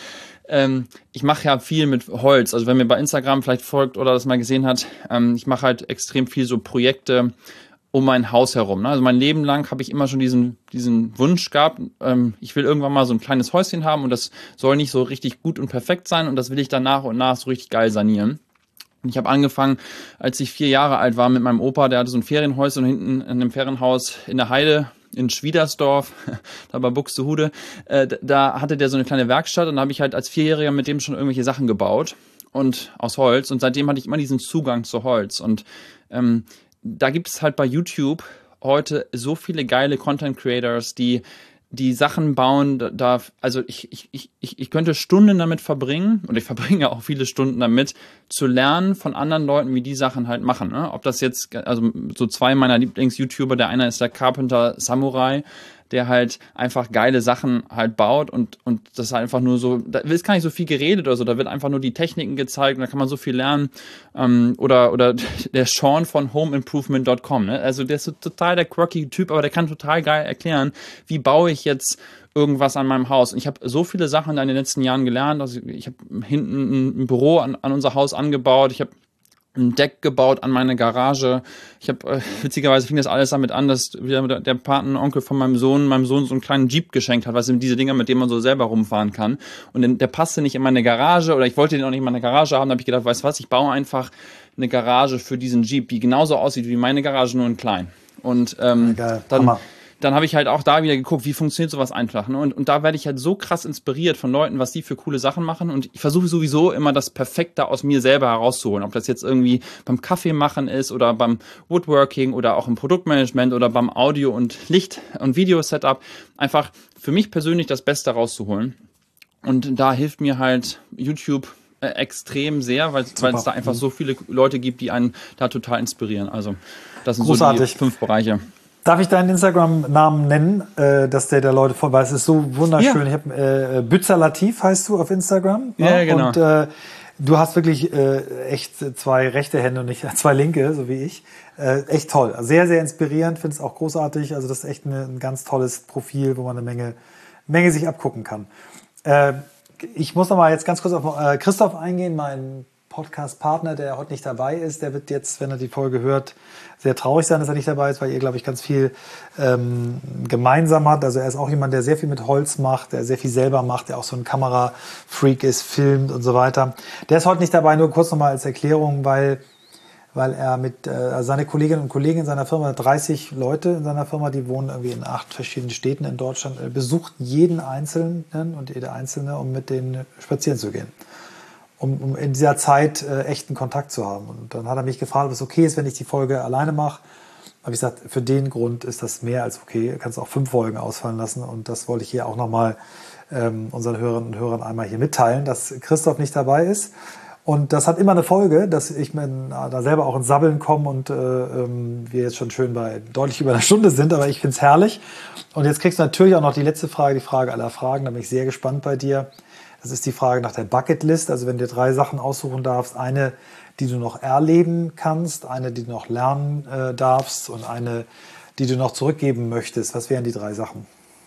Ich mache ja viel mit Holz, also wenn mir bei Instagram vielleicht folgt oder das mal gesehen hat, ich mache halt extrem viel so Projekte um mein Haus herum. Ne? Also mein Leben lang habe ich immer schon diesen Wunsch gehabt, ich will irgendwann mal so ein kleines Häuschen haben und das soll nicht so richtig gut und perfekt sein und das will ich dann nach und nach so richtig geil sanieren. Und ich habe angefangen, als ich 4 Jahre alt war mit meinem Opa, der hatte so ein Ferienhäuschen und hinten in einem Ferienhaus in der Heide, in Schwiedersdorf, da bei Buxtehude, da hatte der so eine kleine Werkstatt und da habe ich halt als 4-Jähriger mit dem schon irgendwelche Sachen gebaut und aus Holz und seitdem hatte ich immer diesen Zugang zu Holz und da gibt es halt bei YouTube heute so viele geile Content Creators, die Sachen bauen, also ich könnte Stunden damit verbringen und ich verbringe auch viele Stunden damit, zu lernen von anderen Leuten, wie die Sachen halt machen. Ne? Ob das jetzt, also so 2 meiner Lieblings-YouTuber, der eine ist der Carpenter Samurai, der halt einfach geile Sachen halt baut und das ist einfach nur so, da ist gar nicht so viel geredet oder so, da wird einfach nur die Techniken gezeigt und da kann man so viel lernen. Oder der Sean von homeimprovement.com, ne? Also der ist so total der quirky Typ, aber der kann total geil erklären, wie baue ich jetzt irgendwas an meinem Haus. Und ich habe so viele Sachen in den letzten Jahren gelernt. Also ich habe hinten ein Büro an unser Haus angebaut. Ich habe ein Deck gebaut an meine Garage. Ich habe, witzigerweise fing das alles damit an, dass der Patenonkel von meinem Sohn so einen kleinen Jeep geschenkt hat, weißt du, diese Dinger, mit denen man so selber rumfahren kann. Und der passte nicht in meine Garage oder ich wollte den auch nicht in meine Garage haben. Da habe ich gedacht, weißt du was, ich baue einfach eine Garage für diesen Jeep, die genauso aussieht wie meine Garage, nur in klein. Und dann habe ich halt auch da wieder geguckt, wie funktioniert sowas einfach. Ne? Und da werde ich halt so krass inspiriert von Leuten, was die für coole Sachen machen. Und ich versuche sowieso immer das Perfekte aus mir selber herauszuholen. Ob das jetzt irgendwie beim Kaffee machen ist oder beim Woodworking oder auch im Produktmanagement oder beim Audio- und Licht- und Video-Setup. Einfach für mich persönlich das Beste rauszuholen. Und da hilft mir halt YouTube extrem sehr, weil es da einfach so viele Leute gibt, die einen da total inspirieren. Also das sind großartig. So die 5 Bereiche. Darf ich deinen Instagram-Namen nennen, dass der Leute voll weiß? Es ist so wunderschön. Ja. Ich habe Bützer Latif heißt du auf Instagram. Ja, ja, genau. Und du hast wirklich echt 2 rechte Hände und nicht 2 linke, so wie ich. Echt toll. Sehr, sehr inspirierend. Finde es auch großartig. Also das ist echt ein ganz tolles Profil, wo man eine Menge sich abgucken kann. Ich muss noch mal jetzt ganz kurz auf Christoph eingehen, mein Podcast-Partner, der heute nicht dabei ist. Der wird jetzt, wenn er die Folge hört, sehr traurig sein, dass er nicht dabei ist, weil ihr, glaube ich, ganz viel gemeinsam hat. Also er ist auch jemand, der sehr viel mit Holz macht, der sehr viel selber macht, der auch so ein Kamerafreak ist, filmt und so weiter. Der ist heute nicht dabei, nur kurz nochmal als Erklärung, weil er mit seine Kolleginnen und Kollegen in seiner Firma, 30 Leute in seiner Firma, die wohnen irgendwie in 8 verschiedenen Städten in Deutschland, besucht jeden Einzelnen und jede Einzelne, um mit denen spazieren zu gehen. Um in dieser Zeit echten Kontakt zu haben. Und dann hat er mich gefragt, ob es okay ist, wenn ich die Folge alleine mache. Habe ich gesagt, für den Grund ist das mehr als okay. Du kannst auch 5 Folgen ausfallen lassen. Und das wollte ich hier auch nochmal unseren Hörerinnen und Hörern einmal hier mitteilen, dass Christoph nicht dabei ist. Und das hat immer eine Folge, dass ich da selber auch ins Sabbeln komme und wir jetzt schon schön bei deutlich über einer Stunde sind. Aber ich finde es herrlich. Und jetzt kriegst du natürlich auch noch die letzte Frage, die Frage aller Fragen. Da bin ich sehr gespannt bei dir. Das ist die Frage nach der Bucketlist. Also wenn du 3 Sachen aussuchen darfst, eine, die du noch erleben kannst, eine, die du noch lernen darfst und eine, die du noch zurückgeben möchtest. Was wären die 3 Sachen?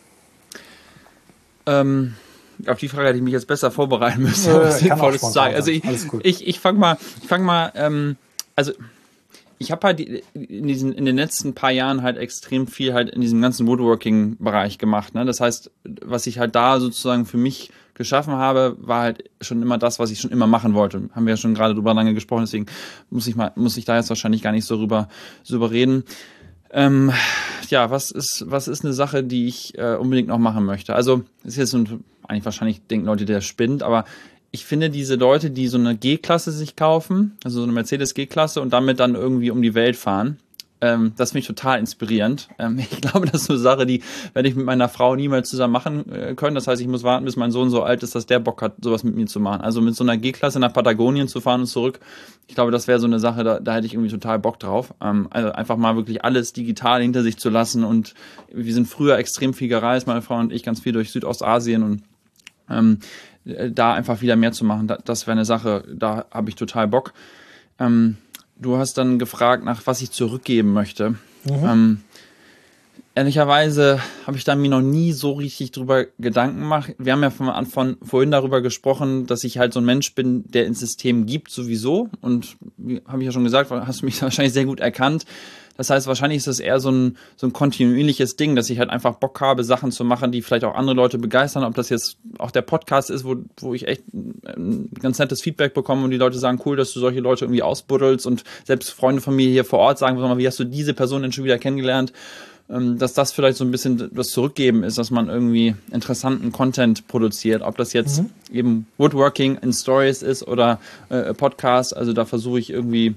Auf die Frage hätte ich mich jetzt besser vorbereiten müssen. Also ich fange mal, also ich habe halt in den letzten paar Jahren halt extrem viel halt in diesem ganzen Woodworking-Bereich gemacht. Ne? Das heißt, was ich halt da sozusagen für mich geschaffen habe, war halt schon immer das, was ich schon immer machen wollte. Haben wir ja schon gerade drüber lange gesprochen, deswegen muss ich da jetzt wahrscheinlich gar nicht so drüber reden. Ja, was ist eine Sache, die ich unbedingt noch machen möchte? Also, ist jetzt eigentlich wahrscheinlich denken Leute, der spinnt, aber ich finde diese Leute, die so eine G-Klasse sich kaufen, also so eine Mercedes G-Klasse und damit dann irgendwie um die Welt fahren, das finde ich total inspirierend. Ich glaube, das ist eine Sache, die werde ich mit meiner Frau niemals zusammen machen können. Das heißt, ich muss warten, bis mein Sohn so alt ist, dass der Bock hat, sowas mit mir zu machen. Also mit so einer G-Klasse nach Patagonien zu fahren und zurück. Ich glaube, das wäre so eine Sache, da hätte ich irgendwie total Bock drauf. Also einfach mal wirklich alles digital hinter sich zu lassen. Und wir sind früher extrem viel gereist, meine Frau und ich, ganz viel durch Südostasien und da einfach wieder mehr zu machen. Das wäre eine Sache, da habe ich total Bock. Du hast dann gefragt, nach was ich zurückgeben möchte. Mhm. Ehrlicherweise habe ich da mir noch nie so richtig drüber Gedanken gemacht. Wir haben ja von vorhin darüber gesprochen, dass ich halt so ein Mensch bin, der ins System gibt sowieso. Und wie habe ich ja schon gesagt, hast du mich wahrscheinlich sehr gut erkannt. Das heißt, wahrscheinlich ist das eher so ein kontinuierliches Ding, dass ich halt einfach Bock habe, Sachen zu machen, die vielleicht auch andere Leute begeistern. Ob das jetzt auch der Podcast ist, wo ich echt ein ganz nettes Feedback bekomme und die Leute sagen, cool, dass du solche Leute irgendwie ausbuddelst und selbst Freunde von mir hier vor Ort sagen, wie hast du diese Person denn schon wieder kennengelernt? Dass das vielleicht so ein bisschen das Zurückgeben ist, dass man irgendwie interessanten Content produziert. Ob das jetzt eben Woodworking in Stories ist oder Podcast. Also da versuche ich irgendwie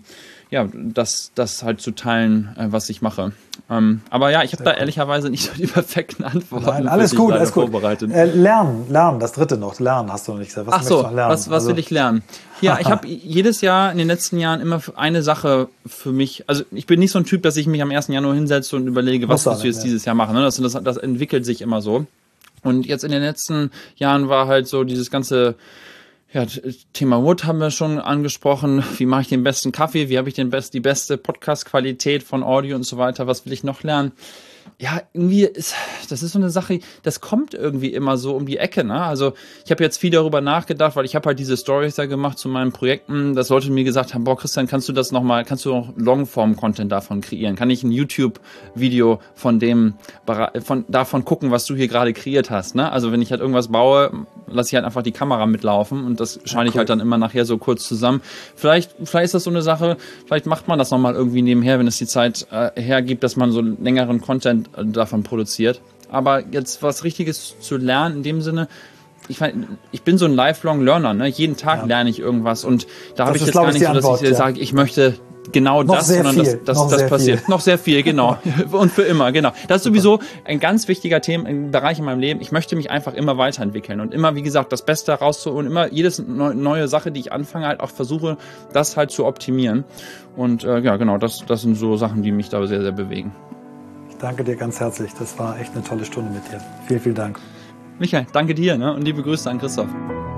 das halt zu teilen, was ich mache. Aber ja, ich habe da ehrlicherweise nicht so die perfekten Antworten. Nein, alles gut. Lernen, das dritte noch. Lernen hast du noch nicht gesagt. Was möchtest du noch lernen? Was will ich lernen? Ja, ich habe jedes Jahr in den letzten Jahren immer eine Sache für mich, also ich bin nicht so ein Typ, dass ich mich am 1. Januar hinsetze und überlege, was willst du jetzt dieses Jahr machen. Ne? Das entwickelt sich immer so. Und jetzt in den letzten Jahren war halt so dieses ganze Thema Wood haben wir schon angesprochen. Wie mache ich den besten Kaffee? Wie habe ich die beste Podcast-Qualität von Audio und so weiter? Was will ich noch lernen? Ja, irgendwie das ist so eine Sache, das kommt irgendwie immer so um die Ecke, ne? Also ich habe jetzt viel darüber nachgedacht, weil ich habe halt diese Stories da gemacht zu meinen Projekten, dass Leute mir gesagt haben, Christian, kannst du noch Longform-Content davon kreieren? Kann ich ein YouTube-Video davon gucken, was du hier gerade kreiert hast, ne? Also wenn ich halt irgendwas baue, lasse ich halt einfach die Kamera mitlaufen und das schneide ich halt dann immer nachher so kurz zusammen. Vielleicht ist das so eine Sache, vielleicht macht man das nochmal irgendwie nebenher, wenn es die Zeit hergibt, dass man so längeren Content davon produziert. Aber jetzt was Richtiges zu lernen in dem Sinne, ich bin so ein Lifelong Learner, ne? Jeden Tag lerne ich irgendwas und da habe ich jetzt gar nicht so, dass ich sage, ich möchte genau das, sondern das passiert. Noch sehr viel, genau. Und für immer, genau. Das ist sowieso ein ganz wichtiger Bereich in meinem Leben. Ich möchte mich einfach immer weiterentwickeln und immer, wie gesagt, das Beste rauszuholen. Immer jedes neue Sache, die ich anfange, halt auch versuche, das halt zu optimieren. Und genau, das sind so Sachen, die mich da sehr, sehr bewegen. Danke dir ganz herzlich. Das war echt eine tolle Stunde mit dir. Vielen, vielen Dank. Michael, danke dir, ne? Und liebe Grüße an Christoph.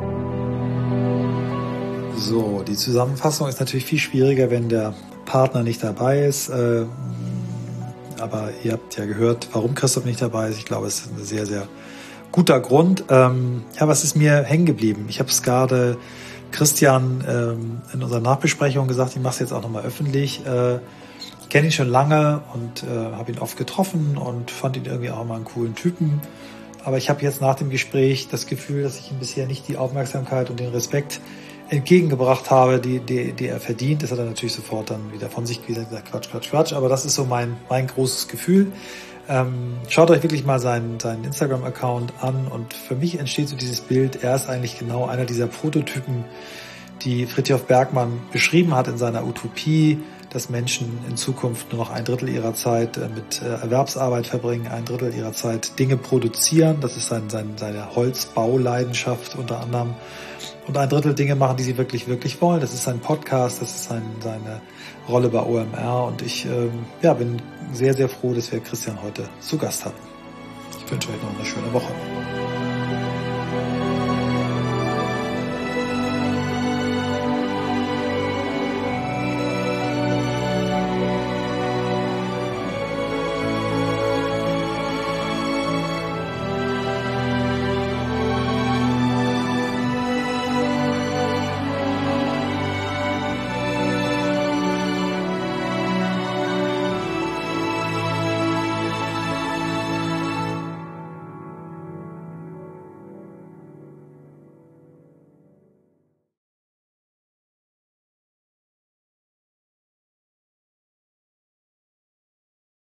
So, die Zusammenfassung ist natürlich viel schwieriger, wenn der Partner nicht dabei ist. Aber ihr habt ja gehört, warum Christoph nicht dabei ist. Ich glaube, es ist ein sehr, sehr guter Grund. Was ist mir hängen geblieben? Ich habe es gerade Christian in unserer Nachbesprechung gesagt, ich mache es jetzt auch nochmal öffentlich. Ich kenne ihn schon lange und habe ihn oft getroffen und fand ihn irgendwie auch mal einen coolen Typen. Aber ich habe jetzt nach dem Gespräch das Gefühl, dass ich ihm bisher nicht die Aufmerksamkeit und den Respekt entgegengebracht habe, die er verdient. Das hat er natürlich sofort dann wieder von sich gesagt, Quatsch. Aber das ist so mein großes Gefühl. Schaut euch wirklich mal seinen Instagram-Account an und für mich entsteht so dieses Bild, er ist eigentlich genau einer dieser Prototypen, die Fritjof Bergmann beschrieben hat in seiner Utopie, dass Menschen in Zukunft nur noch 1/3 ihrer Zeit mit Erwerbsarbeit verbringen, 1/3 ihrer Zeit Dinge produzieren. Das ist seine Holzbauleidenschaft unter anderem. Und 1/3 Dinge machen, die sie wirklich, wirklich wollen. Das ist sein Podcast, das ist seine Rolle bei OMR. Und ich bin sehr, sehr froh, dass wir Christian heute zu Gast hatten. Ich wünsche euch noch eine schöne Woche.